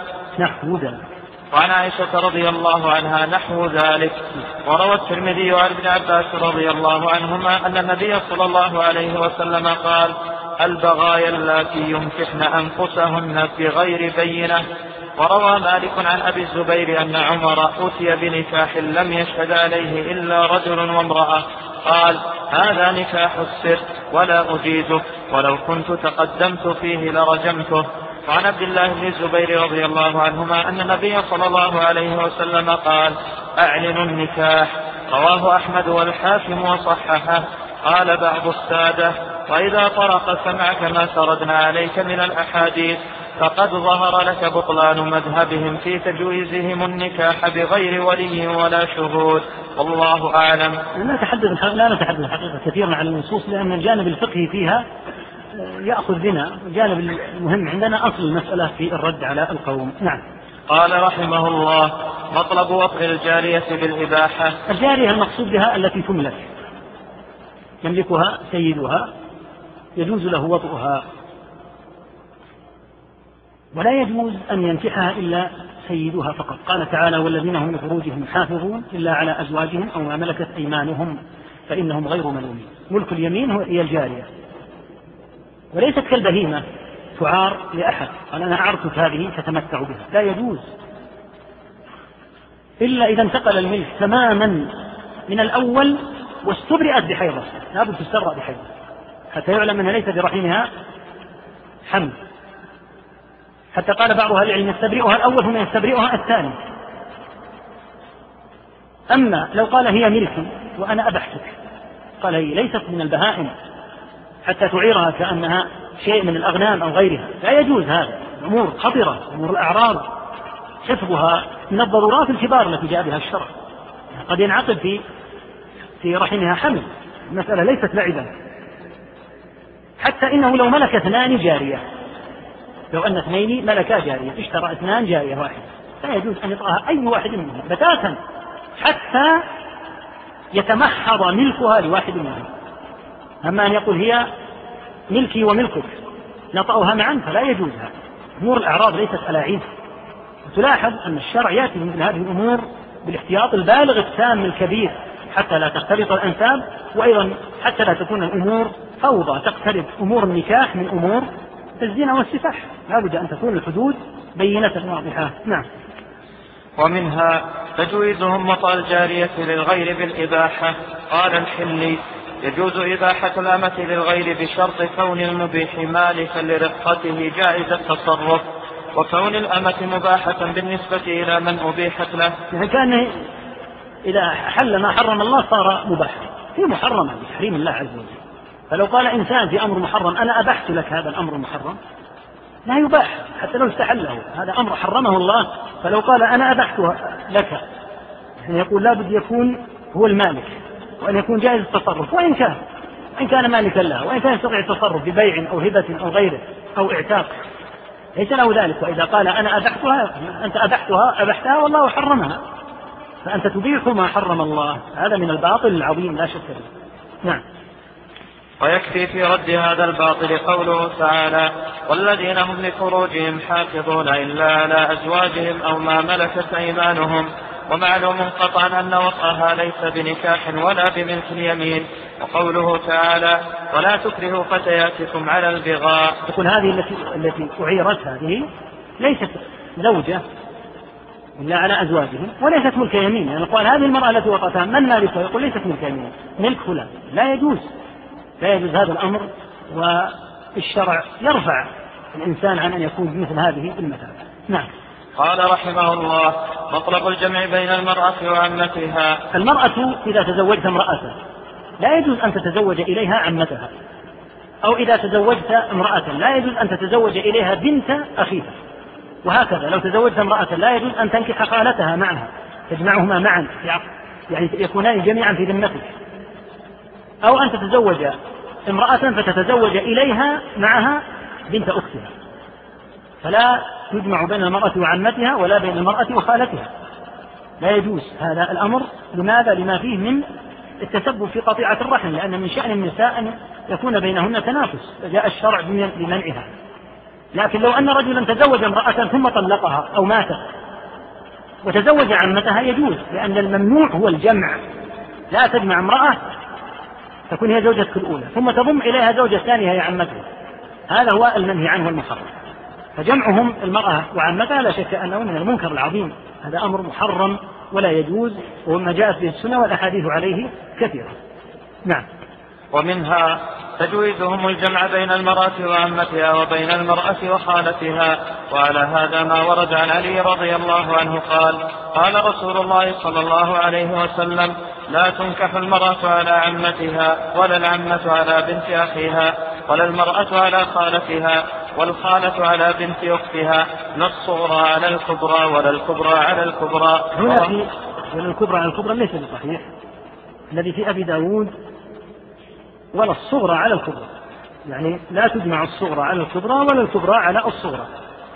B: وعن عائشة رضي الله عنها نحو ذلك. وروى الترمذي عن ابن عباس رضي الله عنهما أن النبي صلى الله عليه وسلم قال البغايا اللاتي ينكحن أنفسهن بغير بينة. وروى مالك عن أبي الزبير أن عمر أتي بنكاح لم يشهد عليه إلا رجل وامرأة قال هذا نكاح السر ولا أجيزه ولو كنت تقدمت فيه لرجمته. وعن عبد الله بن الزبير رضي الله عنهما أن النبي صلى الله عليه وسلم قال أعلنوا النكاح. رواه أحمد والحاكم وصححه. قال بعض السادة وإذا طرق سمعك ما سردنا عليك من الأحاديث فقد ظهر لك بطلان مذهبهم في تجويزهم النكاح بغير ولي ولا شهود، والله أعلم.
A: لا نتحدث الحقيقة كثيرا عن النصوص، لأن الجانب الفقهي فيها يأخذ بنا، الجانب المهم عندنا أصل المسألة في الرد على القوم. نعم.
B: قال رحمه الله مطلب وطء الجارية بالإباحة.
A: الجارية المقصود بها التي تملك، يملكها سيدها، يجوز له وطئها، ولا يجوز أن ينكحها إلا سيدها فقط. قال تعالى والذين هم لفروجهم حافظون إلا على أزواجهم أو ما ملكت أيمانهم فإنهم غير ملومين. ملك اليمين هي الجارية، وليست كالبهيمة تعار لأحد قال أنا أعرتك هذه فتمتع بها، لا يجوز إلا إذا انتقل الملك تماما من الأول واستبرئت بحيضة، لا بد تستبرأ بحيضة حتى يعلم أنها ليس برحمها حمل، حتى قال بعض أهل العلم يستبرئها الأول ثم يستبرئها الثاني. أما لو قال هي ملكي وأنا أبحتك قال هي ليست من البهائم حتى تعيرها كأنها شيء من الأغنام أو غيرها، لا يجوز هذا. أمور خطرة، أمور الأعراض حفظها من الضرورات الكبار التي جاء بها الشرع. قد ينعقد في رحمها حمل، المسألة ليست لعبا. حتى إنه لو ملك 2 جارية، لو أن 2 ملكا جارية، اشترى 2 جارية واحدة، لا يجوز أن يطأها أي واحد منهم بتاتا حتى يتمحض ملكها لواحد منهم. أما أن يقول هي ملكي وملكك نطأها معا فلا يجوز هذا. أمور الأعراض ليست ألاعيب. وتلاحظ أن الشرع يأتي من هذه الأمور بالاحتياط البالغ التام الكبير حتى لا تختلط الأنساب، وأيضا حتى لا تكون الأمور فوضى تقترب أمور النكاح من أمور الزنا والسفاح. لا بد أن تكون الحدود بينة واضحة. نعم.
B: ومنها تجويزهم وطأ الجارية للغير بالإباحة. قال الحلي: يجوز إباحة الأمة للغير بشرط كون المبيح مالكا لرقته جائز التصرف، وكون الأمة مباحة بالنسبة إلى من أبيحت له.
A: يعني كان إذا حل ما حرم الله صار مباحا، هي محرمة بتحريم الله عز وجل. فلو قال إنسان في أمر محرم أنا أبحت لك هذا الأمر المحرم، لا يباح حتى لو استحله، هذا أمر حرمه الله. فلو قال أنا أبحتها لك، يعني يقول لابد يكون هو المالك، وأن يكون جائز التصرف، وإن كان مالكا لها، وإن كان يستطيع التصرف ببيع أو هبة أو غيره أو اعتاق، ليس له ذلك. وإذا قال أنا أبحتها، أنت أبحتها والله حرمها، فأنت تبيح ما حرم الله. هذا من الباطل العظيم لا شك فيه. نعم.
B: ويكفي في رد هذا الباطل قوله تعالى: والذين هم لفروجهم حافظون إلا على أزواجهم أو ما ملكت أيمانهم. ومعلوم قطعا أن وطئها ليس بنكاح ولا بملك اليمين. وقوله تعالى: ولا تكرهوا فتياتكم على البغاء.
A: تقول هذه التي أعيرت هذه ليست زوجة إلا على أزواجهم وليست ملك يمين. يعني قال هذه المرأة التي وطأتها من مالكها؟ يقول ليست ملك يمين، ملك فلان. لا يجوز هذا الأمر. والشرع يرفع الإنسان عن أن يكون بمثل هذه المثال. نعم.
B: قال رحمه الله: مطلب الجمع بين المرأة وعمتها.
A: المرأة إذا تزوجت امرأة لا يجوز أن تتزوج إليها عمتها، أو إذا تزوجت امرأة لا يجوز أن تتزوج إليها بنت أخيها، وهكذا لو تزوجت امرأة لا يجوز أن تنكح خالتها معها، تجمعهما معا يعني يكونان جميعا في ذمتك. أو أن تتزوج امرأة فتتزوج إليها معها بنت أختها، فلا تجمع بين المرأة وعمتها ولا بين المرأة وخالتها، لا يجوز هذا الأمر. لماذا؟ لما فيه من التسبب في قطيعة الرحم، لأن من شأن النساء أن يكون بينهن تنافس، فجاء الشرع بمنعها. لكن لو أن رجلا تزوج امرأة ثم طلقها أو ماتت وتزوج عمتها يجوز، لأن الممنوع هو الجمع. لا تجمع امرأة تكون هي زوجتك الأولى ثم تضم إليها زوجة ثانية هي عمتها، هذا هو المنهي عنه المحرم. فجمعهم المرأة وعمتها لا شك أنه من المنكر العظيم، هذا أمر محرم ولا يجوز، وما جاءت به السنة والأحاديث عليه كثيرة. نعم.
B: ومنها تجويزهم الجمع بين المرأة وعمتها وبين المرأة وخالتها. وعلى هذا ما ورد عن علي رضي الله عنه قال رسول الله صلى الله عليه وسلم: لا تنكح المرأة على عمتها، ولا العمة على بنت أخيها، ولا المرأة على خالتها، والخالة على بنت أختها، لا الصغرى على الكبرى ولا الكبرى على الكبرى.
A: هنا ولا الكبرى على الكبرى ليس بصحيح، الذي في أبي داود ولا الصغرى على الكبرى، يعني لا تجمع الصغرى على الكبرى ولا الكبرى على الصغرى،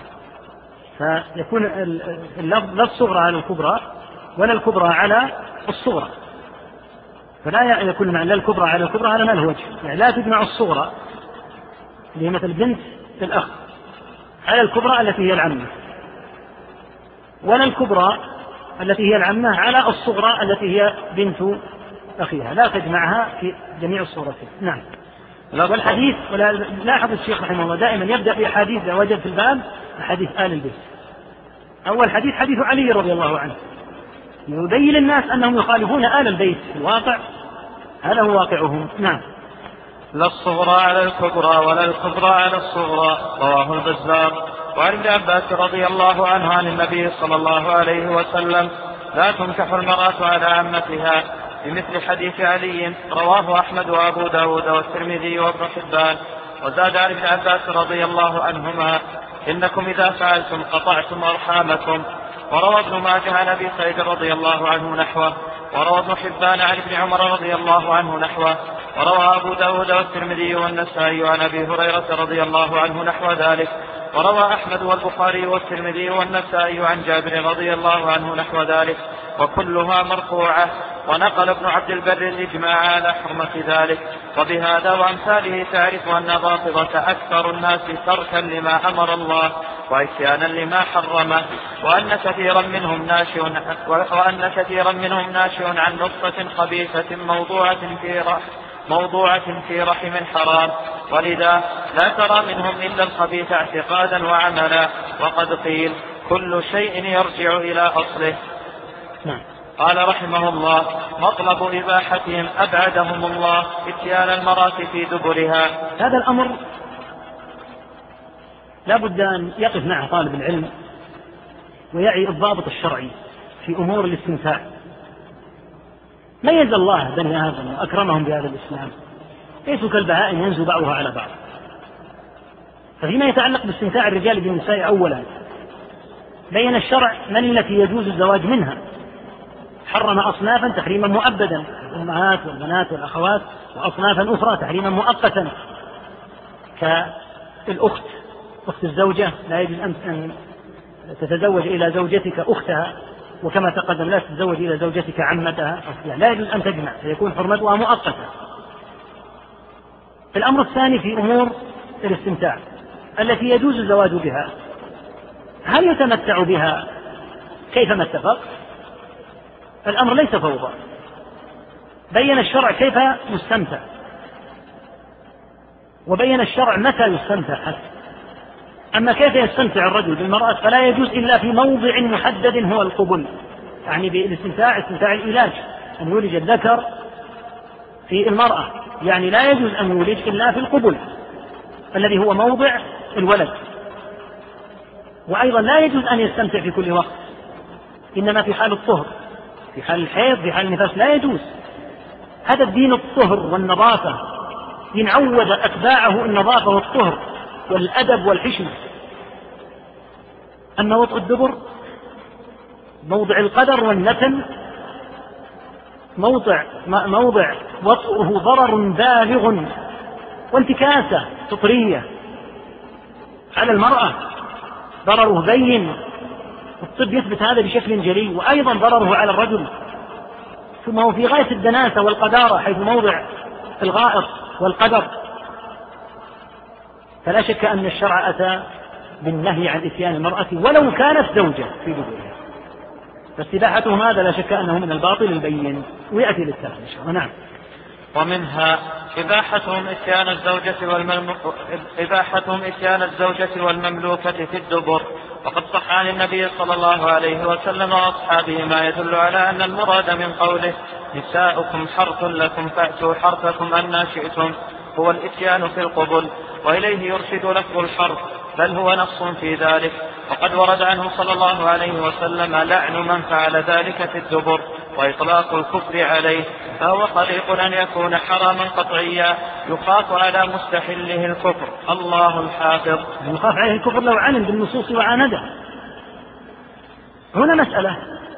A: فيكون اللفظ لا الصغرى على الكبرى ولا الكبرى على الصغرى، فلا يكون معنى لا الكبرى على الكبرى على ما له وجه. يعني لا تجمع الصغرى اللي هي مثل بنت الأخ على الكبرى التي هي العمة، ولا الكبرى التي هي العمة على الصغرى التي هي بنت أخيها، لا تجمعها في جميع الصورتين. نعم. والحديث لاحظ الشيخ رحمه الله دائما يبدأ بأحاديث إذا وجد في الباب أحاديث آل البيت. أول حديث حديث علي رضي الله عنه يبين للناس أنهم يخالفون آل البيت في الواقع، هذا هو واقعهم. نعم.
B: لا الصغرى على الكبرى ولا الكبرى على الصغرى. رواه البزار. وعن ابن عباس رضي الله عنه عن النبي صلى الله عليه وسلم: لا تنكح المرأة على عمتها، بمثل حديث علي رواه أحمد وأبو داود والترمذي وابن حبان. وزاد عن ابن عباس رضي الله عنهما إنكم إذا فعلتم قطعتم أرحامكم. وروى ابن ماجه عن أبي سعيد رضي الله عنه نحوه. وروى ابن حبان عن ابن عمر رضي الله عنه نحوه. وروى أبو داود والترمذي والنسائي عن أبي هريرة رضي الله عنه نحو ذلك. وروى أحمد والبخاري والترمذي والنسائي عن جابر رضي الله عنه نحو ذلك، وكلها مرفوعة. ونقل ابن عبد البر الإجماع على حرمة ذلك. وبهذا وأمثاله تعرف أن الرافضة أكثر الناس تركا لما أمر الله وعصيانا لما حرمه، وأن كثيرا منهم ناشئ عن نطفة خبيثة موضوعة في رحم حرام، ولذا لا ترى منهم إلا الخبيث اعتقادا وعملا. وقد قيل كل شيء يرجع إلى أصله. قال رحمه الله: مطلب إباحتهم أبعدهم الله إتيان المرأة في دبرها.
A: هذا الأمر لا بد أن يقف معه طالب العلم ويعي الضابط الشرعي في أمور الاستمتاع. ميز الله بني آدم وأكرمهم بهذا الإسلام، ليسوا كالبهائم ينزو بعضها على بعض. ففيما يتعلق باستمتاع الرجال بالنساء أولا بين الشرع من التي يجوز الزواج منها، حرم أصنافا تحريما مؤبدا، الأمهات والبنات والأخوات، وأصنافا أخرى تحريما مؤقتا كالأخت، أخت الزوجة لا يجوز أن تتزوج إلى زوجتك أختها، وكما تقدم لا تتزوج إلى زوجتك عمتها، لا يجوز أن تجمع، فيكون حرمتها مؤقتة. الأمر الثاني في أمور الاستمتاع التي يجوز الزواج بها، هل يتمتع بها كيفما اتفق؟ الأمر ليس فوضى، بين الشرع كيف يستمتع، وبين الشرع متى يستمتع حتى. أما كيف يستمتع الرجل بالمرأة فلا يجوز إلا في موضع محدد هو القبل، يعني بالاستمتاع استمتاع العلاج، أن يولج الذكر في المرأة، يعني لا يجوز أن يولج إلا في القبل الذي هو موضع الولد. وأيضا لا يجوز أن يستمتع في كل وقت، إنما في حال الطهر، في حال الحيض، في حال النفاس لا يجوز. هذا الدين الطهر والنظافة، دين عود أتباعه النظافة والطهر والأدب والحشمة. أما وطء الدبر موضع القدر والنتن، موضع وطئه ضرر بالغ وانتكاسة فطرية على المرأة، ضرره بين، الطب يثبت هذا بشكل جلي، وأيضا ضرره على الرجل. ثم هو في غاية الدناسة والقدارة حيث موضع الغائط والقدر. فلا شك أن الشرع أتى بالنهي عن إتيان المرأة ولو كانت زوجة في دبرها، فاستباحتهم هذا لا شك أنه من الباطل البين، ويأتي للتالي إن شاء الله. نعم.
B: ومنها إباحتهم إتيان الزوجة والمملوكة في الدبر. وقد صح عن النبي صلى الله عليه وسلم وأصحابه ما يدل على أن المراد من قوله نساؤكم حرث لكم فأتوا حرثكم أن شئتم هو الإتيان في القبل، وإليه يرشد لفظ الحرث، بل هو نص في ذلك. وقد ورد عنه صلى الله عليه وسلم لعن من فعل ذلك في الدبر وإطلاق الكفر عليه، فهو طريق أن يكون حراما قطعيا يخاف على مستحله الكفر. الله الحافظ.
A: يخاف عليه الكفر لو علم بالنصوص وعانده. هنا مسألة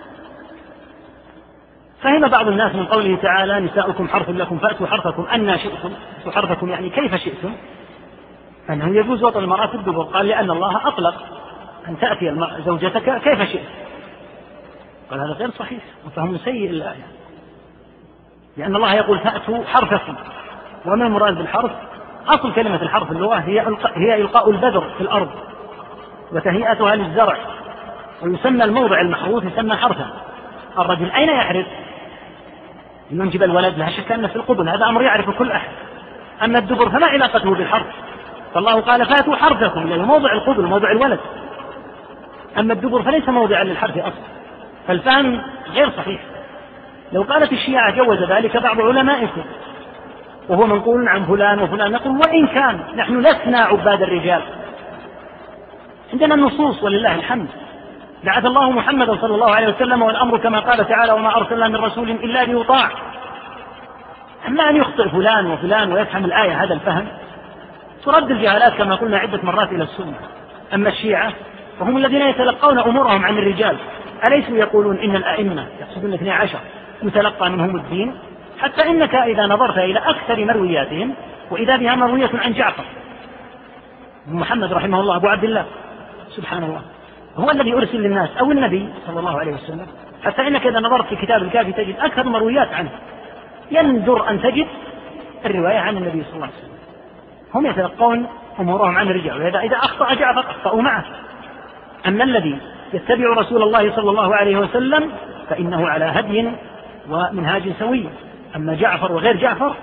A: فهم بعض الناس من قوله تعالى نساؤكم حرث لكم فأتوا حرثكم أن شئتم، حرثكم يعني كيف شئتم، أنه يجوز وطء المرأة في الدبر. قال لأن الله أطلق أن تأتي زوجتك كيف شئت. قال هذا غير صحيح وفهم سيء الآية، لأن الله يقول فأتوا حرثكم، وما المراد بالحرث؟ أصل كلمة الحرث اللغة هي إلقاء البذر في الأرض وتهيئتها للزرع، ويسمى الموضع المحروث يسمى حرثا. الرجل أين يحرث؟ ينجب الولد، لا شك أن في القبل، هذا أمر يعرف كل أحد. أما الدبر فما علاقته بالحرث، فالله قال فاتوا حرثكم، يعني موضع القبل موضع الولد. أما الدبر فليس موضعا للحرث أصلا، فالفهم غير صحيح. لو قالت الشيعة جوز ذلك بعض علمائكم، وهو منقول عن فلان وفلان، نقول وإن كان نحن لسنا عباد الرجال، عندنا النصوص ولله الحمد. بعث الله محمدا صلى الله عليه وسلم والأمر كما قال تعالى وما أرسلنا من رسول إلا ليطاع أما أن يخطئ فلان وفلان ويفهم الآية هذا الفهم، ترد الجهالات كما قلنا عدة مرات إلى السنة. أما الشيعة فهم الذين يتلقون أمورهم عن الرجال، أليسوا يقولون إن الأئمة يقصدون 12 يتلقى منهم الدين؟ حتى إنك إذا نظرت إلى أكثر مروياتهم وإذا بها مروية عن جعفر بن محمد رحمه الله أبو عبد الله، سبحان الله، هو الذي أرسل للناس أو النبي صلى الله عليه وسلم. حتى إنك إذا نظرت في كتاب الكافي تجد أكثر مرويات عنه، يندر أن تجد الرواية عن النبي صلى الله عليه وسلم. هم يتلقون أمورهم عن الرجال، وإذا إذا أخطأ جعفر أخطأوا معه. أما الذي يتبع رسول الله صلى الله عليه وسلم فإنه على هدي ومنهاج سوي. أما جعفر وغير جعفر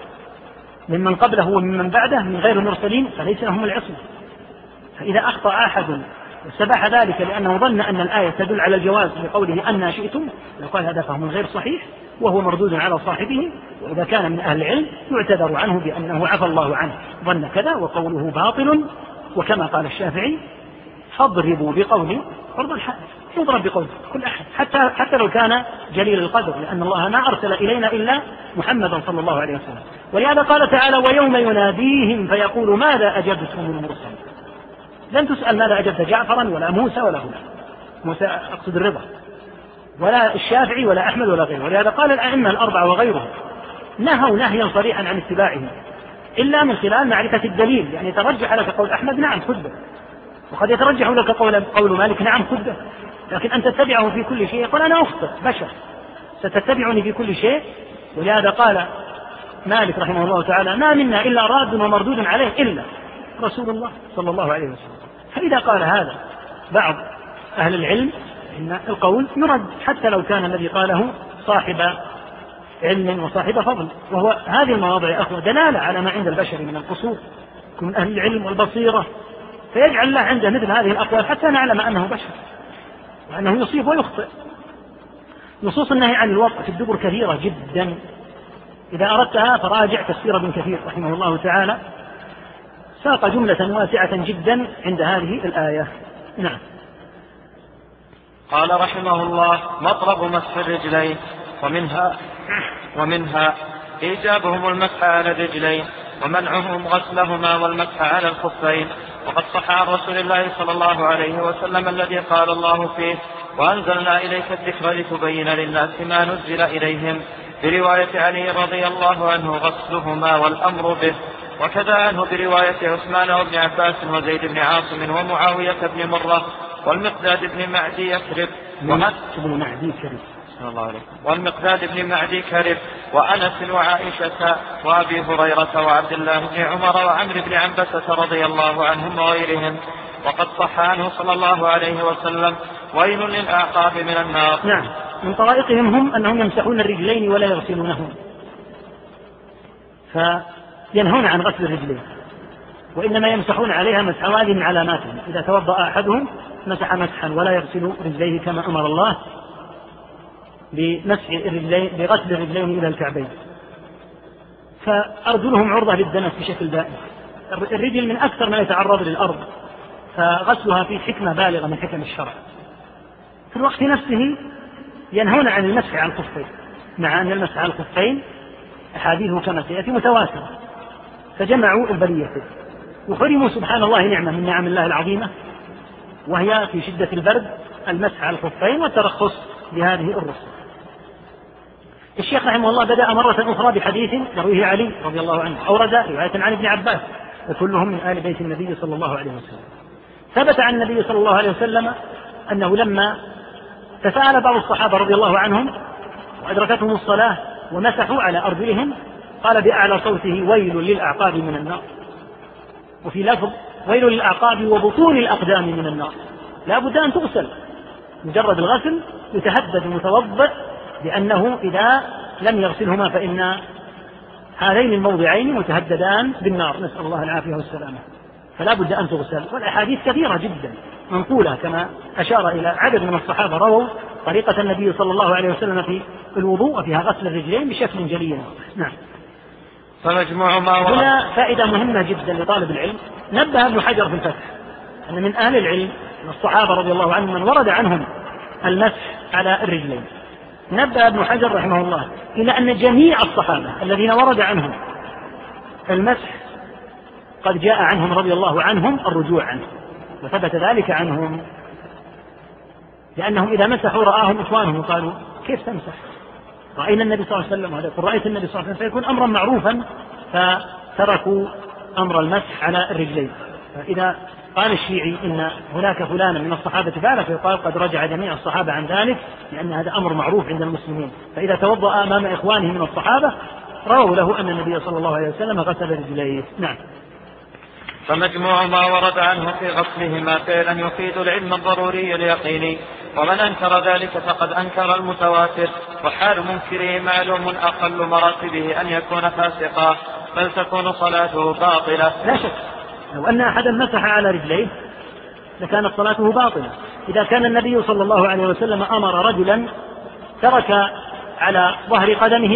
A: ممن قبله وممن بعده من غير المرسلين فليس لهم العصمة. فإذا أخطأ أحد واستباح ذلك لأنه ظن أن الآية تدل على الجواز بقوله أن شئتم، يقال هذا فهم غير صحيح وهو مردود على صاحبه. وإذا كان من أهل العلم يعتذر عنه بأنه عفى الله عنه، ظن كذا وقوله باطل. وكما قال الشافعي فاضربوا بقولي فرض الحائط، يضرب بقول كل أحد حتى لو كان جليل القدر، لأن الله ما أرسل إلينا إلا محمدا صلى الله عليه وسلم. ولهذا قال تعالى ويوم يناديهم فيقول ماذا أجبتم المرسلين. لن تسأل ماذا أجبت جعفرا ولا موسى ولا هنا، موسى أقصد الرضا، ولا الشافعي ولا أحمد ولا غيره. ولهذا قال الأئمة الأربعة وغيرهم نهوا نهيا صريحا عن اتباعهم إلا من خلال معرفة الدليل. يعني يترجح لك قول أحمد نعم خذ به، وقد يترجح لك قول مالك نعم خذ به، لكن أن تتبعه في كل شيء يقول أنا أخطئ بشر ستتبعني في كل شيء. ولهذا قال مالك رحمه الله تعالى ما منا إلا راد ومردود عليه إلا رسول الله صلى الله عليه وسلم. فإذا قال هذا بعض أهل العلم إن القول يرد حتى لو كان الذي قاله صاحب علم وصاحب فضل. وهو هذه المواضع يا أخوة دلالة على ما عند البشر من القصور من أهل العلم والبصيرة، فيجعل الله عنده مثل هذه الأقوال حتى نعلم أنه بشر وأنه يصيب ويخطئ. نصوص النهي عن الوطء في الدبر كثيرة جدا، إذا أردتها فراجع تفسير ابن كثير رحمه الله تعالى، ساق جملة واسعة جدا عند هذه الآية. نعم.
B: قال رحمه الله مطلب مسح الرجلين، ومنها إيجابهم المسح على الرجلين ومنعهم غسلهما والمسح على الخفين. وقد صح عن رسول الله صلى الله عليه وسلم الذي قال الله فيه وأنزلنا إليك الذكر لتبين للناس ما نزل إليهم، برواية علي رضي الله عنه غسلهما والأمر به. وكذا عنه برواية عثمان وابن عباس وزيد بن عاصم ومعاوية بن مرة والمقداد بن معدي يكرب والمقداد بن معدي كرب وأنس وعائشة وأبي هريرة وعبد الله بن عمر وعمرو بن عنبسة رضي الله عنهم وغيرهم. وقد صح عنه صلى الله عليه وسلم ويل للأعقاب من النار.
A: نعم. من طرائقهم هم أنهم يمسحون الرجلين ولا يغسلونهم، فينهون عن غسل الرجلين وإنما يمسحون عليها مسحا، وهذه من علاماتهم. إذا توضأ أحدهم مسح مسحا ولا يغسل رجليه كما أمر الله بغسل الرجلين إلى الكعبين، فأرجلهم عرضة للدنس بشكل دائم. الرجل من أكثر ما يتعرض للأرض، فغسلها في حكمة بالغة من حكم الشرع. في الوقت نفسه ينهون عن المسح على الخفين، مع أن المسح على الخفين أحاديثه كما سيأتي متواترة، فجمعوا البليتين وحرموا سبحان الله نعمة من نعم الله العظيمة، وهي في شدة البرد المسح على الخفين والترخص بهذه الرخصة. الشيخ رحمه الله بدأ مرة أخرى بحديث يرويه علي رضي الله عنه، أورد رواية عن ابن عباس، وكلهم من آل بيت النبي صلى الله عليه وسلم. ثبت عن النبي صلى الله عليه وسلم أنه لما تساءل بعض الصحابة رضي الله عنهم وأدركتهم الصلاة ومسحوا على أرجلهم قال بأعلى صوته ويل للأعقاب من النار، وفي لفظ ويل للأعقاب وبطون الأقدام من النار. لا بد أن تغسل، مجرد الغسل يتهدد المتوضئ بأنه إذا لم يغسلهما فإن هذين الموضعين متهددان بالنار، نسأل الله العافية والسلامة، فلا بد أن تغسل. والأحاديث كثيرة جدا منقولة كما أشار إلى عدد من الصحابة رووا طريقة النبي صلى الله عليه وسلم في الوضوء وفيها غسل الرجلين بشكل جلي. نعم.
B: فمجموع ما
A: هنا فائدة مهمة جدا لطالب العلم، نبه ابن حجر في الفتح أن من أهل العلم من الصحابة رضي الله عنهم من ورد عنهم المسح على الرجلين، نبه ابن حجر رحمه الله إلى أن جميع الصحابة الذين ورد عنهم المسح قد جاء عنهم رضي الله عنهم الرجوع عنه، وثبت ذلك عنهم، لأنهم إذا مسحوا رآهم إخوانهم وقالوا كيف تمسح؟ رأينا النبي صلى الله عليه وسلم، وهذا رأيت النبي صلى الله عليه وسلم، فيكون أمرا معروفا فتركوا أمر المسح على الرجلين. فإذا قال الشيعي إن هناك فلانا من الصحابة فعل، فيقال قد رجع جميع الصحابة عن ذلك، لأن هذا أمر معروف عند المسلمين. فإذا توضأ أمام إخوانه من الصحابة رووا له أن النبي صلى الله عليه وسلم غسل رجليه. نعم.
B: فمجموع ما ورد عنه في غسلهما فعلا يفيد العلم الضروري اليقيني، ومن أنكر ذلك فقد أنكر المتواتر، وحال منكره معلوم أقل مراتبه أن يكون فاسقا، بل تكون صلاته باطلة.
A: لا شك لو أن أحدا مسح على رجليه لكانت صلاته باطلة. إذا كان النبي صلى الله عليه وسلم أمر رجلا ترك على ظهر قدمه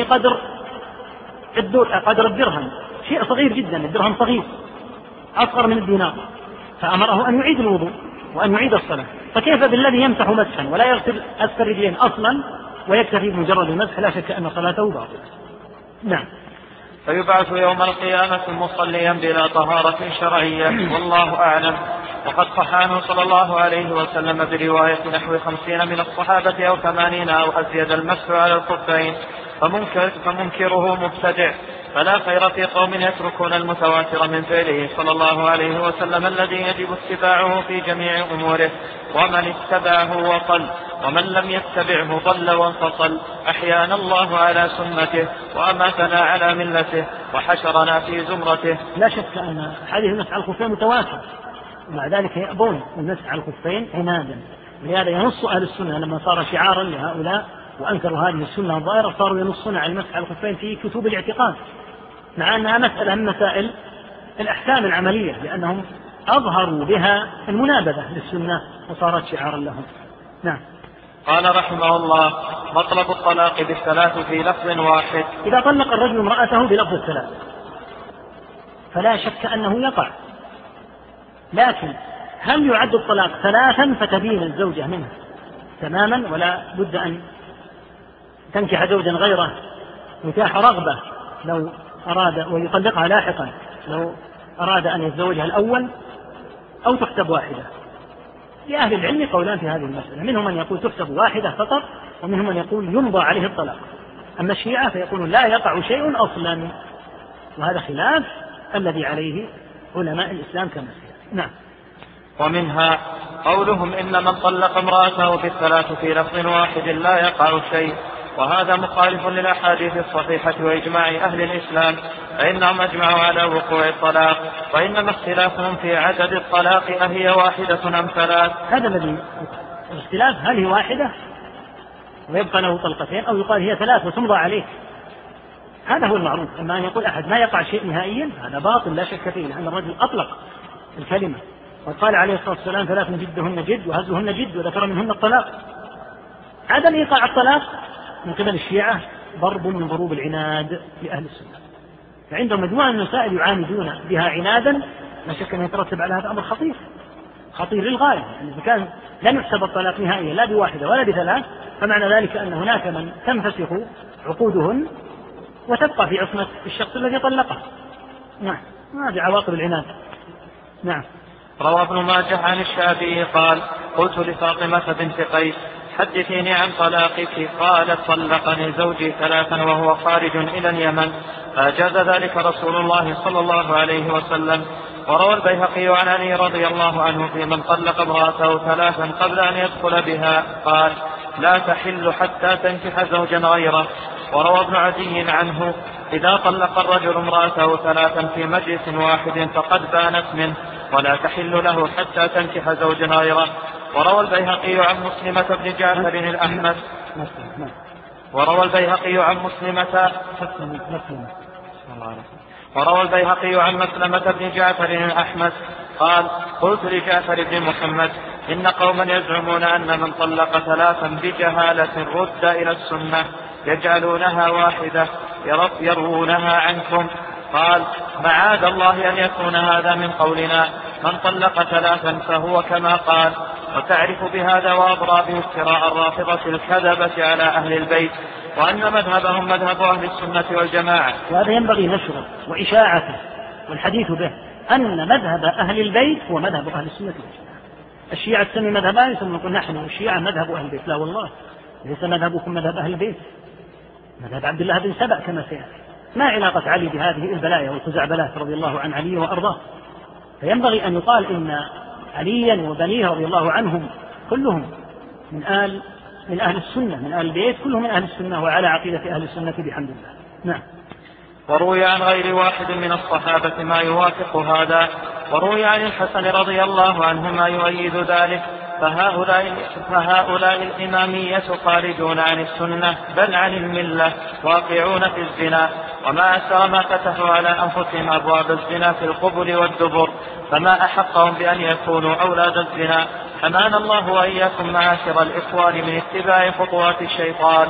A: قدر الدرهم، شيء صغير جدا، الدرهم صغير أصغر من الدينار، فأمره أن يعيد الوضوء وأن يعيد الصلاة، فكيف بالذي يمسح مسحا ولا يغسل أسفل الرجلين أصلا ويكتفي بمجرد المسح؟ لا شك أن صلاته باطلة. نعم.
B: فيبعث يوم القيامة مصليا بلا طهارة شرعية، والله أعلم. وقد صح عنه صلى الله عليه وسلم برواية نحو 50 من الصحابة أو 80 أو أزيد المسح على الخفين، فمنكره مبتدع، فلا خير في قوم يتركون المتواتر من فعله صلى الله عليه وسلم الذي يجب اتباعه في جميع أموره، ومن اتبعه وصل، ومن لم يتبعه ضل وانفصل. أحيانا الله على سنته وأماتنا على ملته وحشرنا في زمرته.
A: لا شك أن هذه المسح على الخفين متواتر، ومع ذلك يأبون المسح على الخفين عنادا. لهذا ينص أهل السنة لما صار شعارا لهؤلاء وأنكروا هذه السنة الظاهرة، صاروا ينصون على المسح على الخفين في كتب الاعتقاد، مع أنها مسألة من مسائل الأحكام العملية، لأنهم أظهروا بها المنابذة للسنة وصارت شعارا لهم. نعم.
B: قال رحمه الله: مطلب الطلاق بالثلاث في لفظ واحد.
A: إذا طلق الرجل امرأته بلفظ الثلاث فلا شك أنه يقع، لكن هل يعد الطلاق ثلاثا فتبين الزوجة منه تماما ولا بد أن تنكح زوجا غيره متاح رغبة لو أراد، ويطلقها لاحقا لو أراد أن يتزوجها الأول، أو تحسب واحدة؟ لأهل العلم قولان في هذه المسألة، منهم من يقول تحسب واحدة فقط، ومنهم من يقول يمضى عليه الطلاق. أما الشيعة فيقولون لا يقع شيء أصلا، وهذا خلاف الذي عليه علماء الإسلام كما سيأتي. نعم.
B: ومنها قولهم إن من طلق امرأته بالثلاث في لفظ واحد لا يقع شيء، وهذا مخالف للأحاديث الصحيحة وإجماع أهل الإسلام، فإنهم أجمعوا على وقوع الطلاق، وإنما اختلافهم في عدد الطلاق أهي واحدة أم ثلاث.
A: هذا الذي الاختلاف، هل هي واحدة ويبقى له طلقتين، أو يقال هي ثلاث وتمضى عليه؟ هذا هو المعروف. أما أن يقول أحد ما يقع شيء نهائيا هذا باطل لا شك فيه، لأن الرجل أطلق الكلمة وقال عليه الصلاة والسلام: ثلاث جدهن جد وهزهن جد، وذكر منهن الطلاق. عدم إيقاع الطلاق من قبل الشيعة ضرب من ضروب العناد لأهل السنة، فعندهم مجموعة من المسائل يعاندون بها عنادا، لا شك أن يترتب على هذا أمر خطير للغاية. يعني إذا كان لم يحسب الطلاق نهائيا لا بواحدة ولا بثلاث، فمعنى ذلك أن هناك من تنفسخ عقودهن وتبقى في عصمة الشخص الذي طلقه. نعم، هذه عواقب العناد. نعم.
B: روى ابن ماجه عن الشافعي قال: قلت لفاطمة بنت قيس: حدثيني عن طلاقك. قالت: طلقني زوجي ثلاثا وهو خارج إلى اليمن، فأجاز ذلك رسول الله صلى الله عليه وسلم. وروى البيهقي عن علي رضي الله عنه في من طلق امرأته ثلاثا قبل أن يدخل بها قال: لا تحل حتى تنكح زوجا غيره. وروى ابن عدي عنه: إذا طلق الرجل امرأته ثلاثا في مجلس واحد فقد بانت منه، ولا تحل له حتى تنكح زوجا غيره. وروى البيهقي عن مسلمة بن جعفر الأحمس وروى البيهقي عن مسلمة بن جعفر الأحمس قال: قلت لجعفر بن محمد: إن قوما يزعمون أن من طلق ثلاثا بجهالة رد إلى السنة، يجعلونها واحدة يروونها عنكم. قال: معاذ الله أن يكون هذا من قولنا، من طلق ثلاثا فهو كما قال، وتعرف بهذا وأضرابه افتراء الرافضة الكذبة على أهل البيت، وأن مذهبهم مذهب أهل السنة والجماعة.
A: وهذا ينبغي نشره وإشاعته والحديث به، أن مذهب أهل البيت هو مذهب أهل السنة والجماعة. الشيعة تسمي مذهبان، ثم نقول نحن الشيعة مذهب أهل البيت. لا والله، ليس مذهبكم مذهب أهل البيت، مذهب عبد الله بن سبأ كما سيأتي. ما علاقة علي بهذه البلايا والخزعبلات رضي الله عن علي وأرضاه؟ فينبغي أن يقال إن عليا وبنيه رضي الله عنهم كلهم من أهل السنة، من أهل البيت، كلهم من أهل السنة وعلى عقيدة أهل السنة بحمد الله. نعم.
B: وروي عن غير واحد من الصحابة ما يوافق هذا، وروي عن الحسن رضي الله عنه ما يؤيد ذلك، فهؤلاء الإمامية خارجون عن السنة بل عن الملة، واقعون في الزنا، وما أسر ما فتحوا على أنفسهم أبواب الزنا في القبل والدبر، فما أحقهم بأن يكونوا أولاد الزنا. حمانا الله وإياكم معاشر الإخوان من اتباع خطوات الشيطان.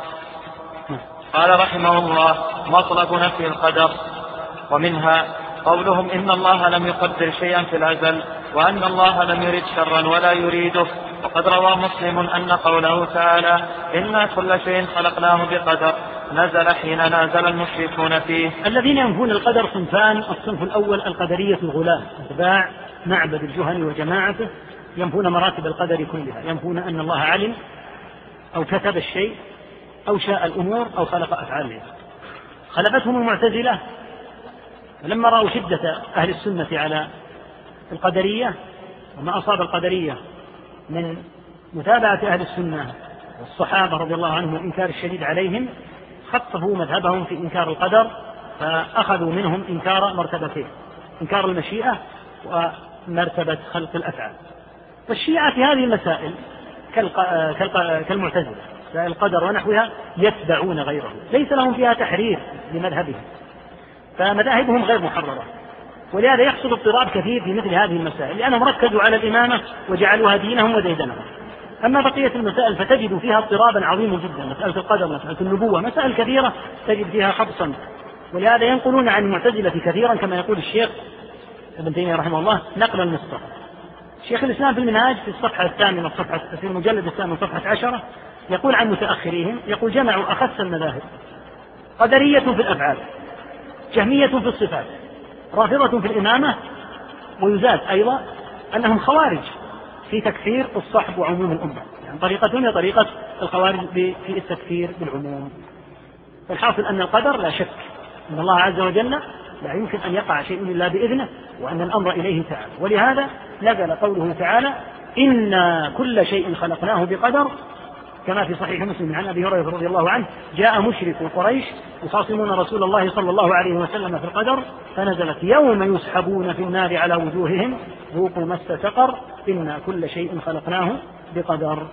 B: قال رحمه الله: مطلب نفي القدر، ومنها قولهم إن الله لم يقدر شيئا في الأزل، وأن الله لم يرد شرا ولا يريده. وقد روى مسلم أن قوله تعالى: إنا كل شيء خلقناه بقدر، نزل حين نازل المشركون فيه.
A: الذين ينفون القدر صنفان: الصنف الأول القدرية الغلاة، اتباع معبد الجهني وجماعته، ينفون مراتب القدر كلها، ينفون أن الله علم أو كتب الشيء أو شاء الأمور أو خلق أفعالها. خلفتهم المعتزلة لما رأوا شدة أهل السنة على القدرية وما أصاب القدرية من متابعة أهل السنة والصحابة رضي الله عنهم والإنكار الشديد عليهم، خطفوا مذهبهم في إنكار القدر، فأخذوا منهم إنكار مرتبتين: إنكار المشيئة ومرتبة خلق الأفعال. والشيعة في هذه المسائل كالمعتزلة، القدر ونحوها، يتبعون غيره، ليس لهم فيها تحرير لمذهبهم، فمذاهبهم غير محررة. ولهذا يحصل اضطراب كثير في مثل هذه المسائل، لأنهم ركزوا على الإمامة وجعلوها دينهم وديدنهم. أما بقية المسائل فتجد فيها اضطرابا عظيما جدا، مسألة القدر، مسألة النبوة، مسائل كثيرة تجد فيها خبصا. ولهذا ينقلون عن المعتزلة كثيرا، كما يقول الشيخ ابن تيمية رحمه الله نقل المصطفى. شيخ الإسلام في المنهاج في الصفحة الثامنة في المجلد الثامن صفحة 10 يقول عن متأخريهم، يقول: جمعوا أخس المذاهب، قدرية في الأفعال، جهمية في الصفات، رافضة في الإمامة، ويزاد أيضا أنهم خوارج في تكفير الصحب وعموم الأمة، يعني طريقتهم هي طريقة الخوارج في التكفير بالعموم. فالحاصل أن القدر لا شك أن الله عز وجل لا يمكن أن يقع شيء إلا بإذنه، وأن الأمر إليه تعالى. ولهذا نزل قوله تعالى: إنا كل شيء خلقناه بقدر، كما في صحيح مسلم عن أبي هريرة رضي الله عنه: جاء مشرك قريش يخاصمون رسول الله صلى الله عليه وسلم في القدر، فنزلت: يوم يسحبون في النار على وجوههم ذوقوا مس سقر، إنا كل شيء خلقناه بقدر.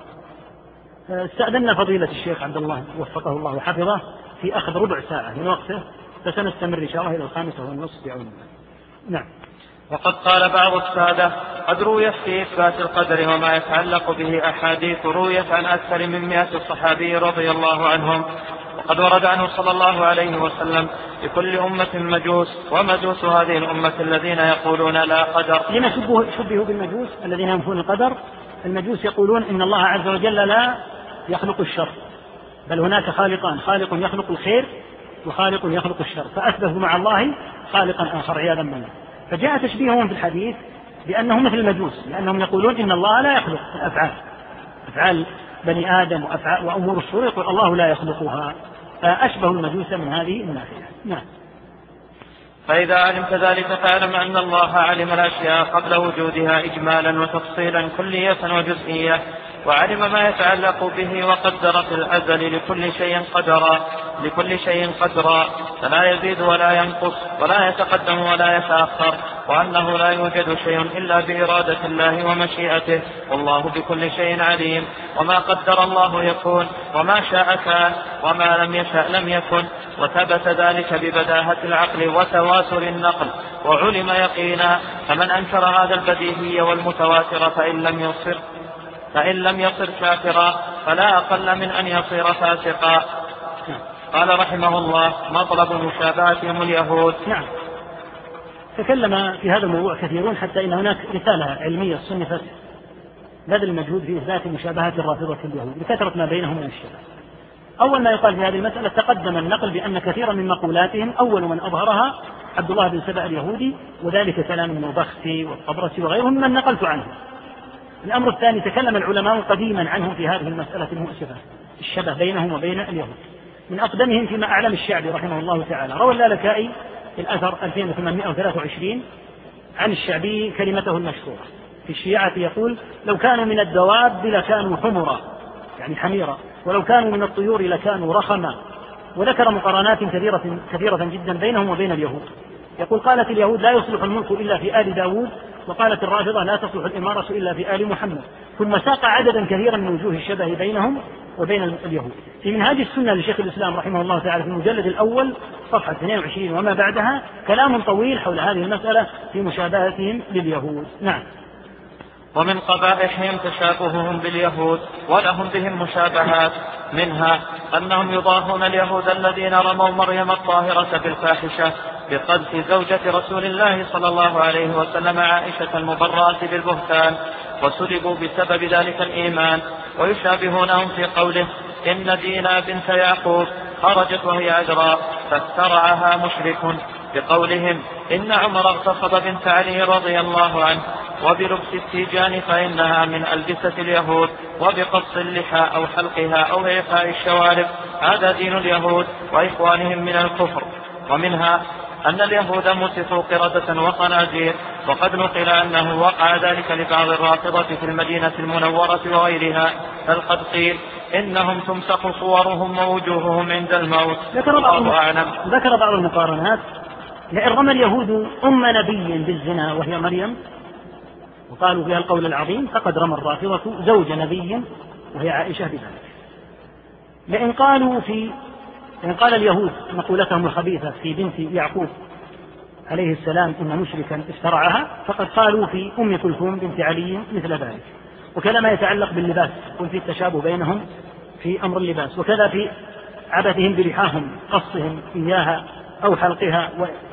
A: استأذنا فضيلة الشيخ عبد الله وفقه الله وحفظه في أخذ ربع ساعة من وقته، فسنستمر إن شاء الله إلى 5:30 بعون الله. نعم.
B: وقد قال بعض السادة: قد رويت في إثبات القدر وما يتعلق به أحاديث رويت عن أكثر من 100 صحابي رضي الله عنهم، وقد ورد عنه صلى الله عليه وسلم: لكل أمة مجوس، ومجوس هذه الأمة الذين يقولون لا قدر.
A: لما شبهوا بالمجوس الذين ينفون القدر؟ المجوس يقولون إن الله عز وجل لا يخلق الشر، بل هناك خالقان: خالق يخلق الخير وخالق يخلق الشر، فأثبتوا مع الله خالقا آخر عياذا بالله. فجاء تشبيههم في الحديث بأنهم مثل المجوس، لأنهم يقولون إن الله لا يخلق الأفعال، أفعال بني آدم وأمور الشرور، يقول الله لا يخلقها، فأشبه المجوس من هذه الناحية. نعم.
B: فإذا علمت ذلك فاعلم أن الله علم الأشياء قبل وجودها إجمالا وتفصيلا، كلية وجزئية، وعلم ما يتعلق به وقدر في الأزل لكل شيء قدرا، فلا يزيد ولا ينقص ولا يتقدم ولا يتأخر، وأنه لا يوجد شيء إلا بإرادة الله ومشيئته، والله بكل شيء عليم. وما قدر الله يكون، وما شاء كان، وما لم يشأ لم يكن. وثبت ذلك ببداهة العقل وتواتر النقل، وعلم يقينا. فمن أنكر هذا البديهي والمتواتر فإن لم يصر كافرا فلا أقل من أن يصير فاسقا. قال رحمه الله: مطلب مشابهتهم اليهود.
A: نعم. تكلم في هذا الموضوع كثيرون، حتى إن هناك رسالة علمية صنفت بذل المجهود في إثبات مشابهة الرافضة اليهود لكثرة ما بينهم من الشبه. أول ما يقال في هذه المسألة تقدم النقل بأن كثيرا من مقولاتهم أول من أظهرها عبد الله بن سبأ اليهودي، وذلك كلام النوبختي والطبرسي وغيرهم من نقلت عنه. الأمر الثاني تكلم العلماء قديما عنهم في هذه المسألة المؤسفة الشبه بينهم وبين اليهود. من أقدمهم فيما أعلم الشعبي رحمه الله تعالى، روى اللالكائي في الأثر 2823 عن الشعبي كلمته المشهورة في الشيعة يقول: لو كانوا من الدواب لكانوا حمرا، يعني حميرا، ولو كانوا من الطيور لكانوا رخما. وذكر مقارنات كثيرة جدا بينهم وبين اليهود. يقول: قالت اليهود لا يصلح الملك إلا في آل داود، وقالت الرافضة لا تصلح الإمارة إلا في آل محمد. ثم ساق عددا كثيرا من وجوه الشبه بينهم وبين اليهود. في منهاج السنة لشيخ الإسلام رحمه الله تعالى في المجلد الأول صفحة 22 وما بعدها كلام طويل حول هذه المسألة في مشابهتهم لليهود. نعم.
B: ومن قبائحهم تشابههم باليهود، ولهم بهم مشابهات، منها أنهم يضاهون اليهود الذين رموا مريم الطاهرة بالفاحشة بقذف زوجة رسول الله صلى الله عليه وسلم عائشة المبرأة بالبهتان، وسلبوا بسبب ذلك الإيمان. ويشابهونهم في قوله: إن دينا بنت يعقوب خرجت وهي عذراء فاخترعها مشرك، بقولهم: إن عمر اغتصب بنت علي رضي الله عنه، وبلبس التيجان فإنها من ألبسة اليهود، وبقص اللحى أو حلقها أو إعفاء الشوارب هذا دين اليهود وإخوانهم من الكفر. ومنها أن اليهود مسخوا قردة وخنازير، وقد نقل أنه وقع ذلك لبعض الرافضة في المدينة المنورة وغيرها، بل قد قيل إنهم تمسخ صورهم ووجوههم عند الموت.
A: ذكر بعض المقارنات: لئن رمى اليهود أم نبي بالزنا وهي مريم وقالوا فيها القول العظيم، فقد رمى الرافضة زوج نبي وهي عائشة بذلك. لئن قال اليهود مقولتهم الخبيثة في بنت يعقوب عليه السلام إن مشركا افترعها، فقد قالوا في أم كلثوم بنت علي مثل ذلك. وكذا ما يتعلق باللباس، يكون في التشابه بينهم في أمر اللباس، وكذا في عبثهم بريحاهم، قصهم إياها أو حلقها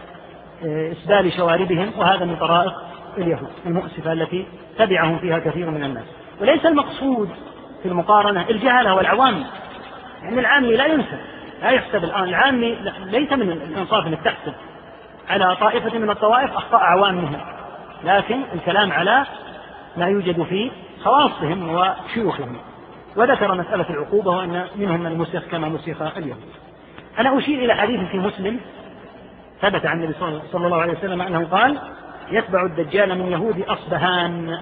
A: وإسبال شواربهم، وهذا من طرائق اليهود المؤسفة التي تبعهم فيها كثير من الناس. وليس المقصود في المقارنة الجهلة والعوام، يعني العامي لا ينسى، لا يحسب الآن العامي، ليس من الإنصاف أنك تحسب على طائفة من الطوائف أخطاء عوامهم، لكن الكلام على ما يوجد في خواصهم وشيوخهم. وذكر مسألة العقوبة وأن منهم من مسخ كما مسخ اليهود. أنا أشير إلى حديث في مسلم ثبت عن النبي صلى الله عليه وسلم أنه قال: يتبع الدجال من يهود أصبهان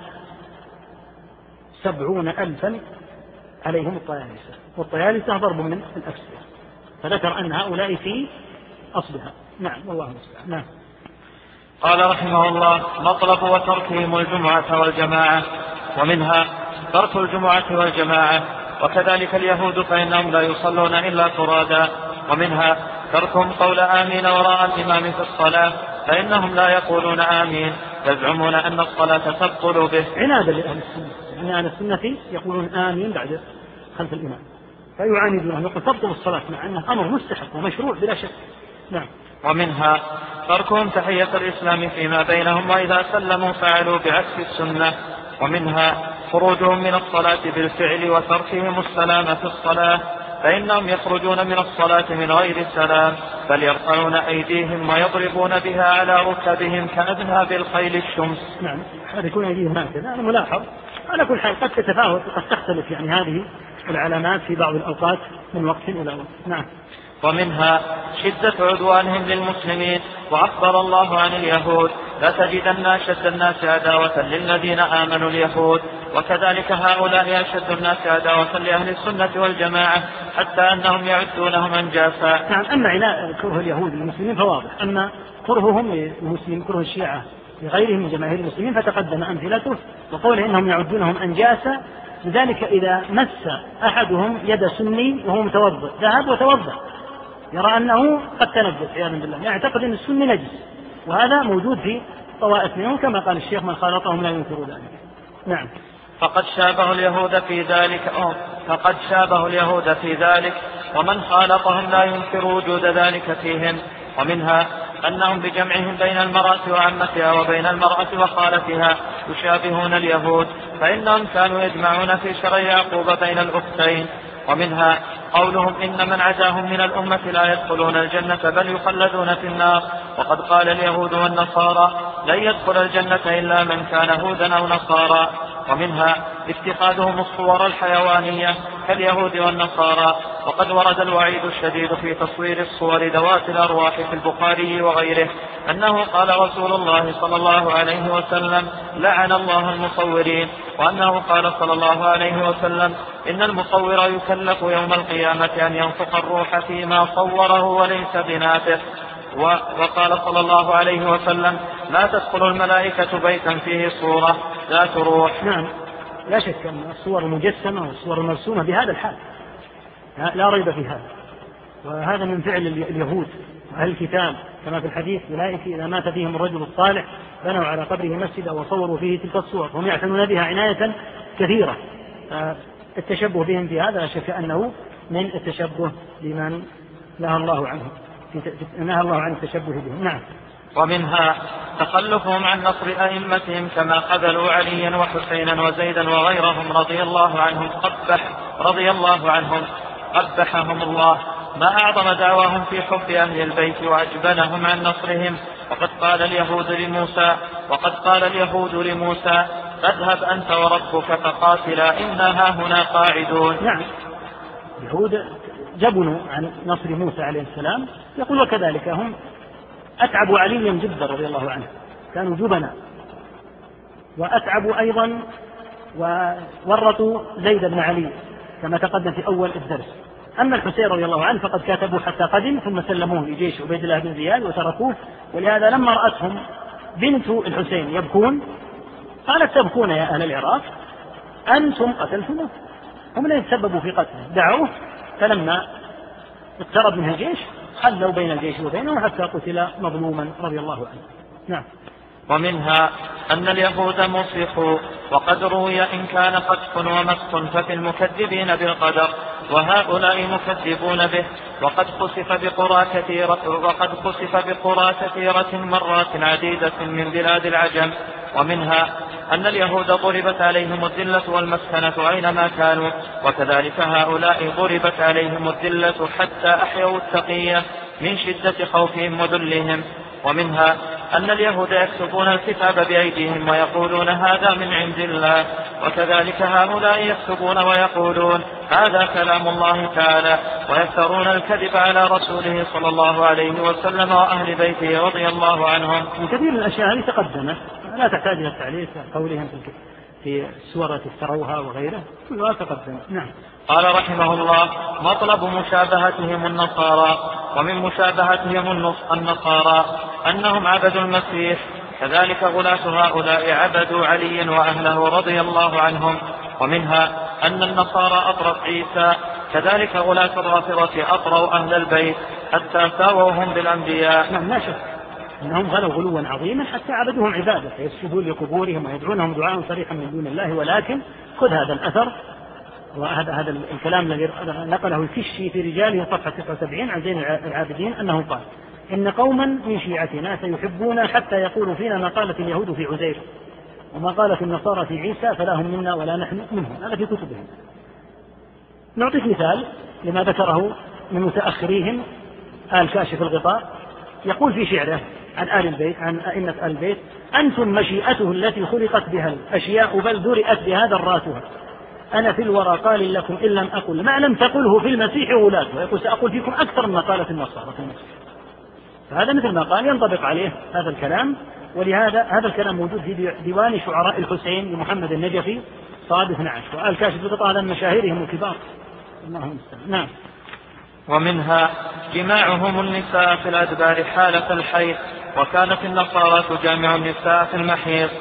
A: 70,000 عليهم الطيالسة، والطيالسة ضرب من الأفسية، فذكر أن هؤلاء في أصبهان. نعم، والله المستعان. نعم.
B: قال رحمه الله: مطلب وتركهم الجمعة والجماعة، ومنها ترك الجمعة والجماعة، وكذلك اليهود فإنهم لا يصلون إلا فرادا. ومنها تركهم قول آمين وراء الإمام في الصلاة، فإنهم لا يقولون آمين، يزعمون أن الصلاة تبطل به.
A: عنادا لأهل السنة، يعني أهل السنة يقولون آمين بعد خلف الإمام، فيعاندونه يقول تبطل الصلاة، مع أنه أمر مستحق ومشروع بلا شك. نعم.
B: ومنها تركهم تحية الإسلام فيما بينهم، وإذا سلموا فعلوا بعكس السنة. ومنها خروجهم من الصلاة بالفعل وتركهم السلام في الصلاة، فإنهم يخرجون من الصلاة من غير السلام، بل يرفعون أيديهم ويضربون بها على ركبهم كأذناب الخيل الشمس.
A: نعم، هذا يكون أيديهم هكذا، هذا ملاحظ. على كل حال قد تتفاوت وقد تختلف يعني هذه العلامات في بعض الأوقات من وقت إلى وقت. نعم.
B: ومنها شدة عدوانهم للمسلمين، وأخبر الله عن اليهود: لتجدن أشد الناس عداوة للذين آمنوا اليهود، وكذلك هؤلاء أشد الناس عداوة لأهل السنة والجماعة، حتى أنهم يعدونهم أنجاسا.
A: نعم. أما عناء كره اليهود للمسلمين فواضح، أما كرههم للمسلمين، كره الشيعة لغيرهم من جماهير المسلمين فتقدم أمثلته، وقوله إنهم يعدونهم أنجاسا، لذلك إذا مس أحدهم يد سني وهو متوضئ ذهب وتوضأ، يرى أنه قد تنجس عياذا بالله، يعتقد أن السني نجس، وهذا موجود في طوائف منهم كما قال الشيخ: من خالطهم لا ينكر ذلك. نعم.
B: فقد شابه اليهود في ذلك، ومن خالطهم لا ينكر وجود ذلك فيهم. ومنها أنهم بجمعهم بين المرأة وعمتها وبين المرأة وخالتها يشابهون اليهود، فإنهم كانوا يجمعون في شرع يعقوب بين الأختين. ومنها قولهم إن من عداهم من الأمة لا يدخلون الجنة بل يخلدون في النار، وقد قال اليهود والنصارى لن يدخل الجنة إلا من كان هودا أو نصارى. ومنها اتخاذهم الصور الحيوانية كاليهود والنصارى، وقد ورد الوعيد الشديد في تصوير الصور ذوات الأرواح في البخاري وغيره، أنه قال رسول الله صلى الله عليه وسلم لعن الله المصورين، وأنه قال صلى الله عليه وسلم إن المصور يكلف يوم القيامة أن ينفخ الروح فيما صوره وليس بنافخ. وقال صلى الله عليه وسلم لا تدخل الملائكة بيتا فيه صورة ذات روح.
A: نعم، لا شك أن الصور المجسمة والصور المرسومة بهذا الحال لا ريب في هذا، وهذا من فعل اليهود وأهل الكتاب، كما في الحديث أولئك إذا مات فيهم الرجل الصالح بنوا على قبره مسجدا وصوروا فيه تلك الصور، هم يعتنون بها عناية كثيرة. التشبه بهم في هذا لا شك أنه من التشبه بمن نهى الله عن التشبه بهم. نعم.
B: ومنها تخلفهم عن نصر أئمتهم كما خذلوا عليا وحسينا وزيدا وغيرهم رضي الله عنهم قبحهم الله، ما أعظم دعواهم في حب أهل البيت وأجبنهم عن نصرهم. وقد قال اليهود لموسى فاذهب أنت وربك فقاتلا إنا هنا قاعدون.
A: نعم، اليهود جبنوا عن نصر موسى عليه السلام، يقول وكذلك هم أتعبوا عليا جدا رضي الله عنه، كانوا جبنا، وأتعبوا أيضا وورطوا زيد بن علي كما تقدم في أول الدرس. أما الحسين رضي الله عنه فقد كاتبوا حتى قدم ثم سلموه لجيش عبيد الله بن زياد وتركوه، ولهذا لما رأتهم بنت الحسين يبكون قالت تبكون يا أهل العراق أنتم قتلتموه، هم لا يتسببوا في قتله، دعوه، فلما اقترب منها الجيش خلوا بين الجيش وبينه حتى قتل مظلوما رضي الله عنه. نعم.
B: ومنها أن اليهود مصيحوا، وقد روي إن كان قذف ومسخ ففي المكذبين بالقدر، وهؤلاء مكذبون به، وقد خسف بقرى كثيرة مرات عديدة من بلاد العجم. ومنها أن اليهود ضربت عليهم الذلة والمسكنة أينما كانوا، وكذلك هؤلاء ضربت عليهم الذلة حتى أحيوا التقية من شدة خوفهم وذلهم. ومنها أن اليهود يكتبون الكتاب بأيديهم ويقولون هذا من عند الله، وكذلك هؤلاء يكتبون ويقولون هذا كلام الله تعالى، ويفترون الكذب على رسوله صلى الله عليه وسلم وأهل بيته رضي الله عنهم.
A: من كثير الأشياء هذه تقدمت لا تحتاج إلى التعليق، قولهم في السورة افتروها وغيره كلها تقدمت. نعم.
B: قال رحمه الله مطلب مشابهتهم النصارى، ومن مشابهتهم النصارى أنهم عبدوا المسيح، كذلك غلاة هؤلاء عبدوا علي وأهله رضي الله عنهم. ومنها أن النصارى أطرت عيسى، كذلك غلاة الرافضة أطروا أهل البيت حتى ساووهم بالأنبياء.
A: نعم، لا شك أنهم غلوا غلوا عظيما حتى عبدوهم عبادة، يسجدون لقبورهم ويدعونهم دعاء صريحا من دون الله. ولكن خذ هذا الأثر وهذا الكلام الذي نقله الكشي في رجاله صفحة 79 عن زين العابدين أنه قال إن قوما من شيعتنا سيحبون حتى يقولوا فينا ما قالت اليهود في عزير وما قالت النصارى في عيسى فلا هم منا ولا نحن منهم. هذا في كتبهم. نعطيك مثال لما ذكره من متأخريهم آل كاشف الغطاء، يقول في شعره عن آل البيت، عن أئمة آل البيت: أنتم مشيئته التي خلقت بها الأشياء بل درئت بهذا الراتها، أنا في الورى قال لكم إن لم أقل ما لم تقله في المسيح غلاته، ويقول سأقول فيكم أكثر مما قالت النصارى في المسيح. فهذا مثل ما قال ينطبق عليه هذا الكلام، ولهذا هذا الكلام موجود في ديوان شعراء الحسين لمحمد النجفي صاد 12، وآل كاشف الغطاء هذا من مشاهيرهم الكبار. اللهم المستعان. نعم.
B: ومنها جماعهم النساء في الأدبار حالة الحيض، وكانت النصارى تجامع النساء في المحيض.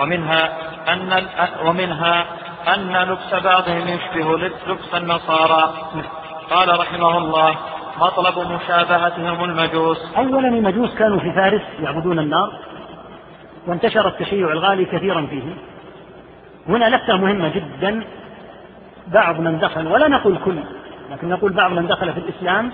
B: ومنها أن لبس بعضهم يشبه لبس النصارى. قال رحمه الله مطلب مشابهتهم المجوس.
A: أولا المجوس كانوا في فارس يعبدون النار، وانتشر التشيع الغالي كثيرا فيه. هنا لفتة مهمة جدا، بعض من دخل، ولا نقول كل، لكن نقول بعض من دخل في الإسلام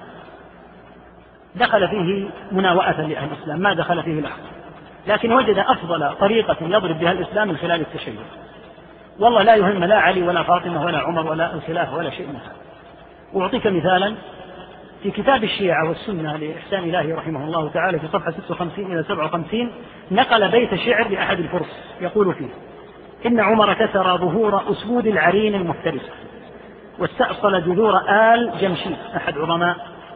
A: دخل فيه مناوئة لأهل الإسلام، ما دخل فيه الآخر، لكن وجد أفضل طريقة يضرب بها الإسلام من خلال التشيع. والله لا يهم لا علي ولا فاطمة ولا عمر ولا الخلافة ولا شيء من هذا. وأعطيك مثالا في كتاب الشيعة والسنة لإحسان إلهي رحمه الله تعالى في صفحة 56 إلى 57 نقل بيت شعر لأحد الفرس يقول فيه: إن عمر كسر ظهور أسود العرين المفترسة واستأصل جذور آل جمشيد أحد عظماء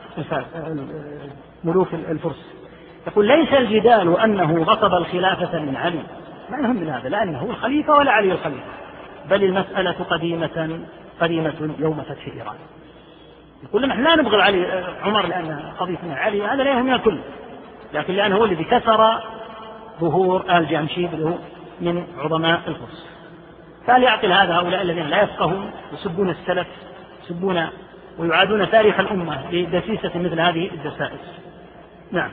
A: ملوك الفرس. يقول: ليس الجدال أنه غصب الخلافة من علي، ما يهم من هذا، لأنه الخليفة ولا علي الخليفة، بل المسألة قديمة يوم فتح إيران. يقول: نحن لا نبغض علي عمر لأن قضيتنا علي، هذا لا يهم الكل، لكن لأنه هو الذي كسر ظهور آل جمشيد اللي هو من عظماء الفرس. فليعقل هذا هؤلاء الذين لا يفقهون يسبون السلف، يسبون ويعادون تاريخ الأمة لدسيسة مثل هذه الدسائس. نعم.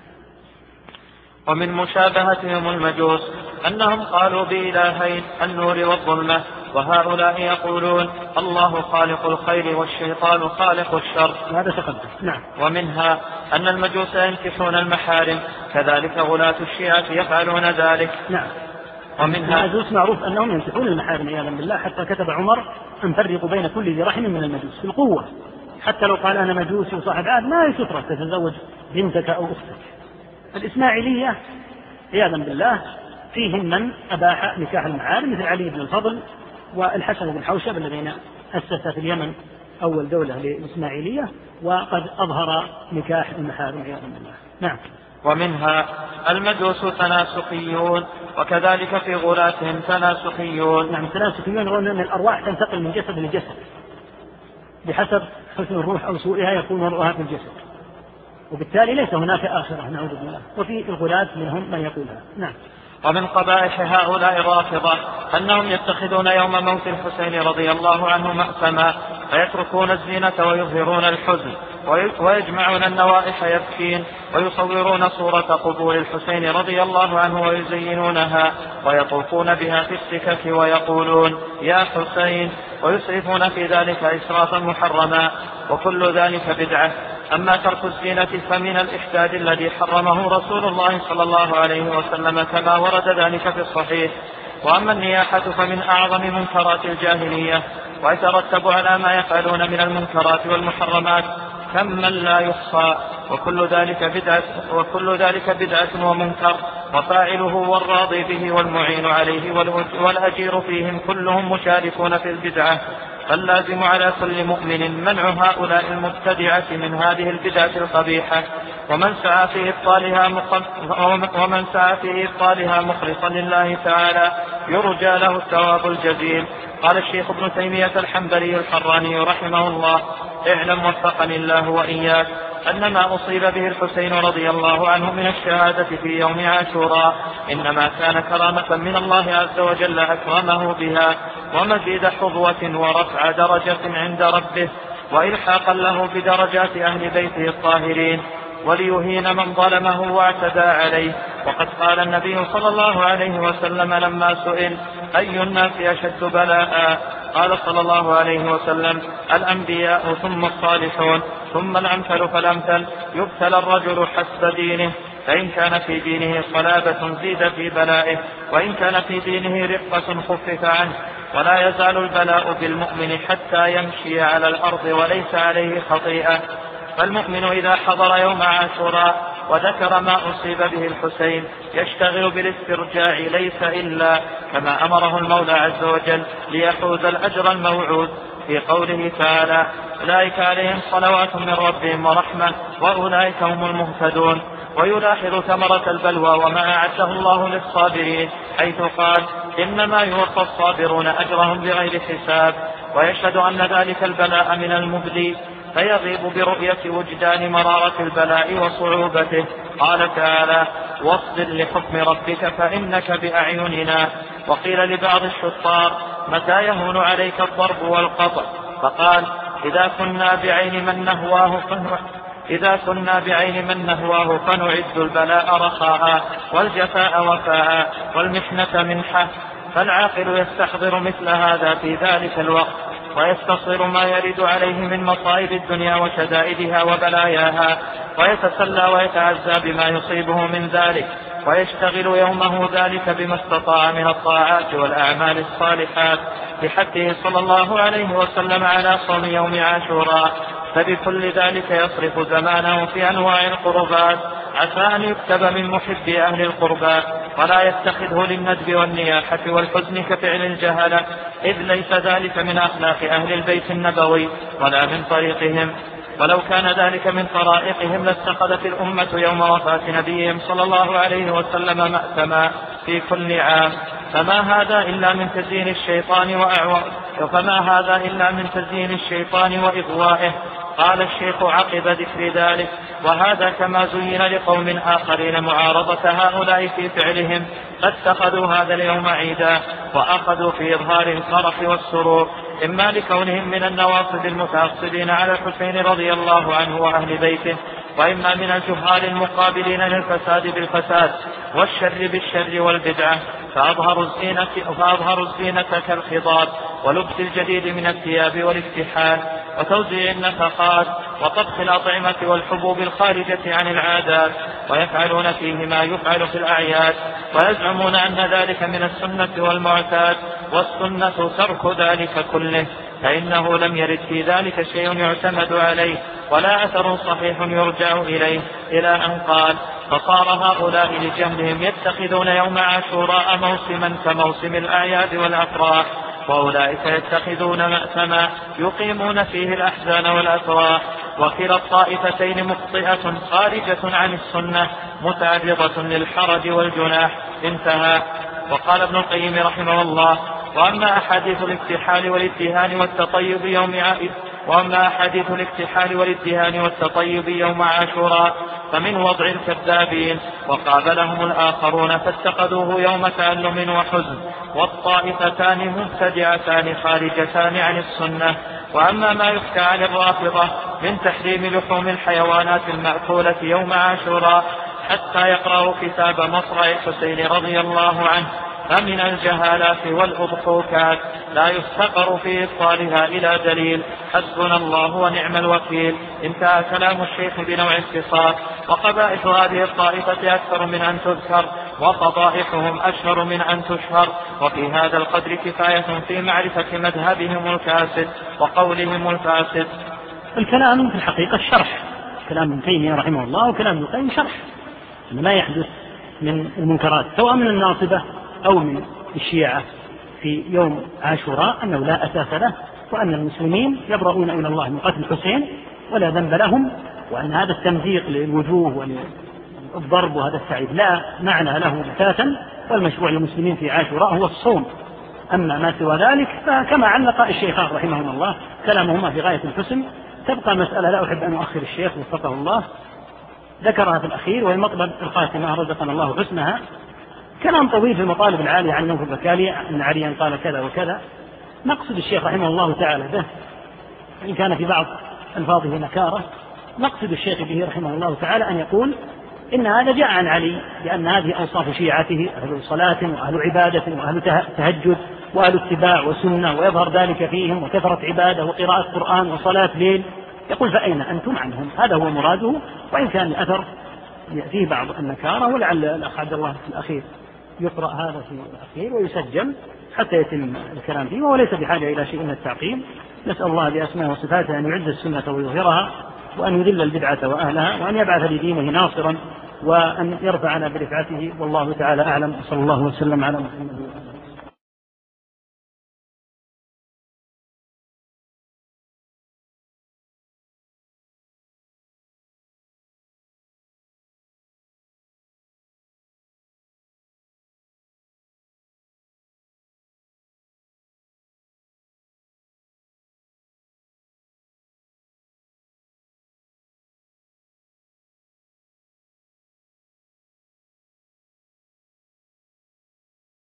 B: ومن مشابهتهم المجوس أنهم قالوا بإلهين النور والظلمة، وهؤلاء يقولون الله خالق الخير والشيطان خالق الشر.
A: هذا تقدم. نعم.
B: ومنها أن المجوس ينكحون المحارم، كذلك غلاة الشيعة يفعلون ذلك.
A: نعم.
B: ومنها
A: المجوس معروف أنهم ينكحون المحارم عياذا بالله، حتى كتب عمر أن فرقوا بين كل ذي رحم من المجوس في القوة، حتى لو قال أنا مجوسي وصاحب عهد ما يستطيع تتزوج بنتك أو أختك. الإسماعيلية عياذا بالله فيهم من أباح نكاح المحارم مثل علي بن الفضل والحسن بن حوشب الذين أسس في اليمن أول دولة للإسماعيلية، وقد أظهر نكاح المحارم عياذا بالله. نعم.
B: ومنها المجوس تناسخيون، وكذلك في غلاتهم تناسخيون.
A: نعم. تناسخيون يقولون أن الأرواح تنتقل من جسد لجسد بحسب حسن الروح أو سوءها يكون وضعها في الجسد، وبالتالي ليس هناك آخرة نعوذ بالله. وفي الغلاة منهم من يقولها. نعم.
B: ومن قبائح هؤلاء الرافضة أنهم يتخذون يوم موت الحسين رضي الله عنه مأثما، فيتركون الزينة ويظهرون الحزن، ويجمعون النوائح يبكين، ويصورون صورة قبور الحسين رضي الله عنه ويزينونها، ويطوفون بها في السكك ويقولون يا حسين، ويسرفون في ذلك إسرافا محرما، وكل ذلك بدعة. أما ترك الزينة فمن الإحداد الذي حرمه رسول الله صلى الله عليه وسلم كما ورد ذلك في الصحيح. وأما النياحة فمن أعظم منكرات الجاهلية، ويترتب على ما يفعلون من المنكرات والمحرمات كما لا يحصى، وكل ذلك بدعة ومنكر، وفاعله والراضي به والمعين عليه والأجير فيهم كلهم مشاركون في البدعة. فاللازم على كل مؤمن منع هؤلاء المبتدعة من هذه البدعة القبيحة، ومن سعى في إبطالها مخلصا لله تعالى يرجى له الثواب الجزيل. قال الشيخ ابن تيمية الحنبلي الحراني رحمه الله: اعلم وفقني الله وإياك أن ما أصيب به الحسين رضي الله عنه من الشهادة في يوم عاشوراء إنما كان كرامة من الله عز وجل أكرمه بها، ومزيد حظوة ورفع درجة عند ربه، وإلحاقا له بدرجات أهل بيته الطاهرين، وليهين من ظلمه واعتدى عليه. وقد قال النبي صلى الله عليه وسلم لما سئل أي الناس أشد بلاء، قال صلى الله عليه وسلم: الأنبياء ثم الصالحون ثم الأمثل فالأمثل، يبتلى الرجل حسب دينه، فإن كان في دينه صلابة زيد في بلائه، وإن كان في دينه رقة خفف عنه. ولا يزال البلاء بالمؤمن حتى يمشي على الأرض وليس عليه خطيئة. فالمؤمن إذا حضر يوم عاشوراء وذكر ما أصيب به الحسين يشتغل بالاسترجاع ليس إلا كما أمره المولى عز وجل ليحوز الأجر الموعود في قوله تعالى: أولئك عليهم صلوات من ربهم ورحمة وأولئك هم المهتدون. ويلاحظ ثمرة البلوى وما أعده الله للصابرين، حيث قال: إنما يوفى الصابرون أجرهم بغير حساب. ويشهد أن ذلك البلاء من المبلي، فيغيب برؤية وجدان مرارة البلاء وصعوبته. قال تعالى: واصبر لحكم ربك فإنك بأعيننا. وقيل لبعض الشطار: متى يهون عليك الضرب والقطع؟ فقال: إذا كنا بعين من نهواه فنعد البلاء رخاء، والجفاء وفاء، والمحنة منحة. فالعاقل يستحضر مثل هذا في ذلك الوقت، ويستصغر ما يرد عليه من مصائب الدنيا وشدائدها وبلاياها، ويتسلى ويتعزى بما يصيبه من ذلك، ويشتغل يومه ذلك بما استطاع من الطاعات والأعمال الصالحات، بحثه صلى الله عليه وسلم على صوم يوم عاشوراء، فبكل ذلك يصرف زمانه في أنواع القربات، عسى أن يكتب من محبي أهل القربات، ولا يتخذه للندب والنياحة والحزن كفعل الجهلة، إذ ليس ذلك من أخلاق أهل البيت النبوي ولا من طريقهم. ولو كان ذلك من طرائقهم لاستخدت الأمة يوم وفاة نبيهم صلى الله عليه وسلم مأتما في كل عام، فما هذا إلا من تزيين الشيطان وإغوائه. قال الشيخ عقب ذكر ذلك: وهذا كما زين لقوم آخرين معارضة هؤلاء في فعلهم، فاتخذوا هذا اليوم عيدا وأخذوا في إظهار الفرح والسرور، إما لكونهم من النواصب المتعصبين على الحسين رضي الله عنه وأهل بيته، وإما من الجهال المقابلين للفساد بالفساد والشر بالشر والبدعة، فأظهروا الزينة كالخضاب ولبس الجديد من الثياب والافتحال وتوزيع النفقات وطبخ الأطعمة والحبوب الخارجة عن العادات، ويفعلون فيه ما يفعل في الأعياد، ويزعمون أن ذلك من السنة والمعتاد، والسنة ترك ذلك كله، فإنه لم يرد في ذلك شيء يعتمد عليه ولا أثر صحيح يرجع إليه، إلى أن قال: فصار هؤلاء لجهلهم يتخذون يوم عاشوراء موسما كموسم الأعياد والأفراح، وأولئك يتخذون مأتما يقيمون فيه الأحزان والأفراح، وكلا الطائفتين مخطئة خارجة عن السنة متعرضة للحرج والجناح. انتهى. وقال ابن القيم رحمه الله: وأما أحاديث الاكتحال والتطيب يوم عاشوراء فمن وضع الكذابين، وقابلهم الآخرون فاتخذوه يوم تألم وحزن، والطائفتان مبتدعتان خارجتان عن السنة. وأما ما يحكى عن الرافضة من تحريم لحوم الحيوانات المأكولة يوم عاشوراء حتى يقرأوا كتاب مصرع الحسين رضي الله عنه، فمن الجهالات والأضحوكات لا يفتقر في إبطالها إلى دليل، حسبنا الله ونعم الوكيل. انتهى كلام الشيخ بنوع اختصار. وقبائح هذه الطائفة أكثر من أن تذكر، وفضائحهم أشهر من أن تشهر، وفي هذا القدر كفاية في معرفة مذهبهم الكاسد وقولهم الفاسد.
A: الكلام في الحقيقة شرح كلام ابن تيمية رحمه الله، وكلام ابن القيم شرح ما يحدث من المنكرات سواء من الناصبة أو من الشيعة في يوم عاشوراء، أنه لا أساس له، وأن المسلمين يبرؤون إلى الله من قتل الحسين ولا ذنب لهم، وأن هذا التمزيق للوجوه والضرب وهذا السعيد لا معنى له بتاتا، والمشروع للمسلمين في عاشوراء هو الصوم. أما ما سوى ذلك فكما علق الشيخان رحمهم الله كلامهما في غاية الحسن. تبقى مسألة لا أحب أن أؤخر الشيخ وفقه الله ذكرها في الأخير، وهي مطلب الخاتمة رزقنا الله حسنها. كلام طويل في المطالب العالية عن نوف البكالي أن عليا قال كذا وكذا. نقصد الشيخ رحمه الله تعالى به، إن كان في بعض ألفاظه نكارة، نقصد الشيخ به رحمه الله تعالى أن يقول إن هذا جاء عن علي، لأن هذه أوصاف شيعته: أهل صلاة وأهل عبادة وأهل تهجد وأهل اتباع وسنة، ويظهر ذلك فيهم، وكثرة عبادة وقراءة قرآن وصلاة ليل. يقول: فأين أنتم عنهم؟ هذا هو مراده، وإن كان الأثر فيه بعض النكارة، ولعل الأخ عبد الله في الأخير يقرأ هذا في الأخير ويسجل حتى يتم الكلام فيه، وهو ليس بحاجة إلى شيء من التعقيم. نسأل الله بأسمائه وصفاته أن يعز السنة ويظهرها، وأن يذل البدعة وأهلها، وأن يبعث لدينه ناصرا، وأن يرفعنا برفعته. والله تعالى أعلم، صلى الله وسلم على محمد.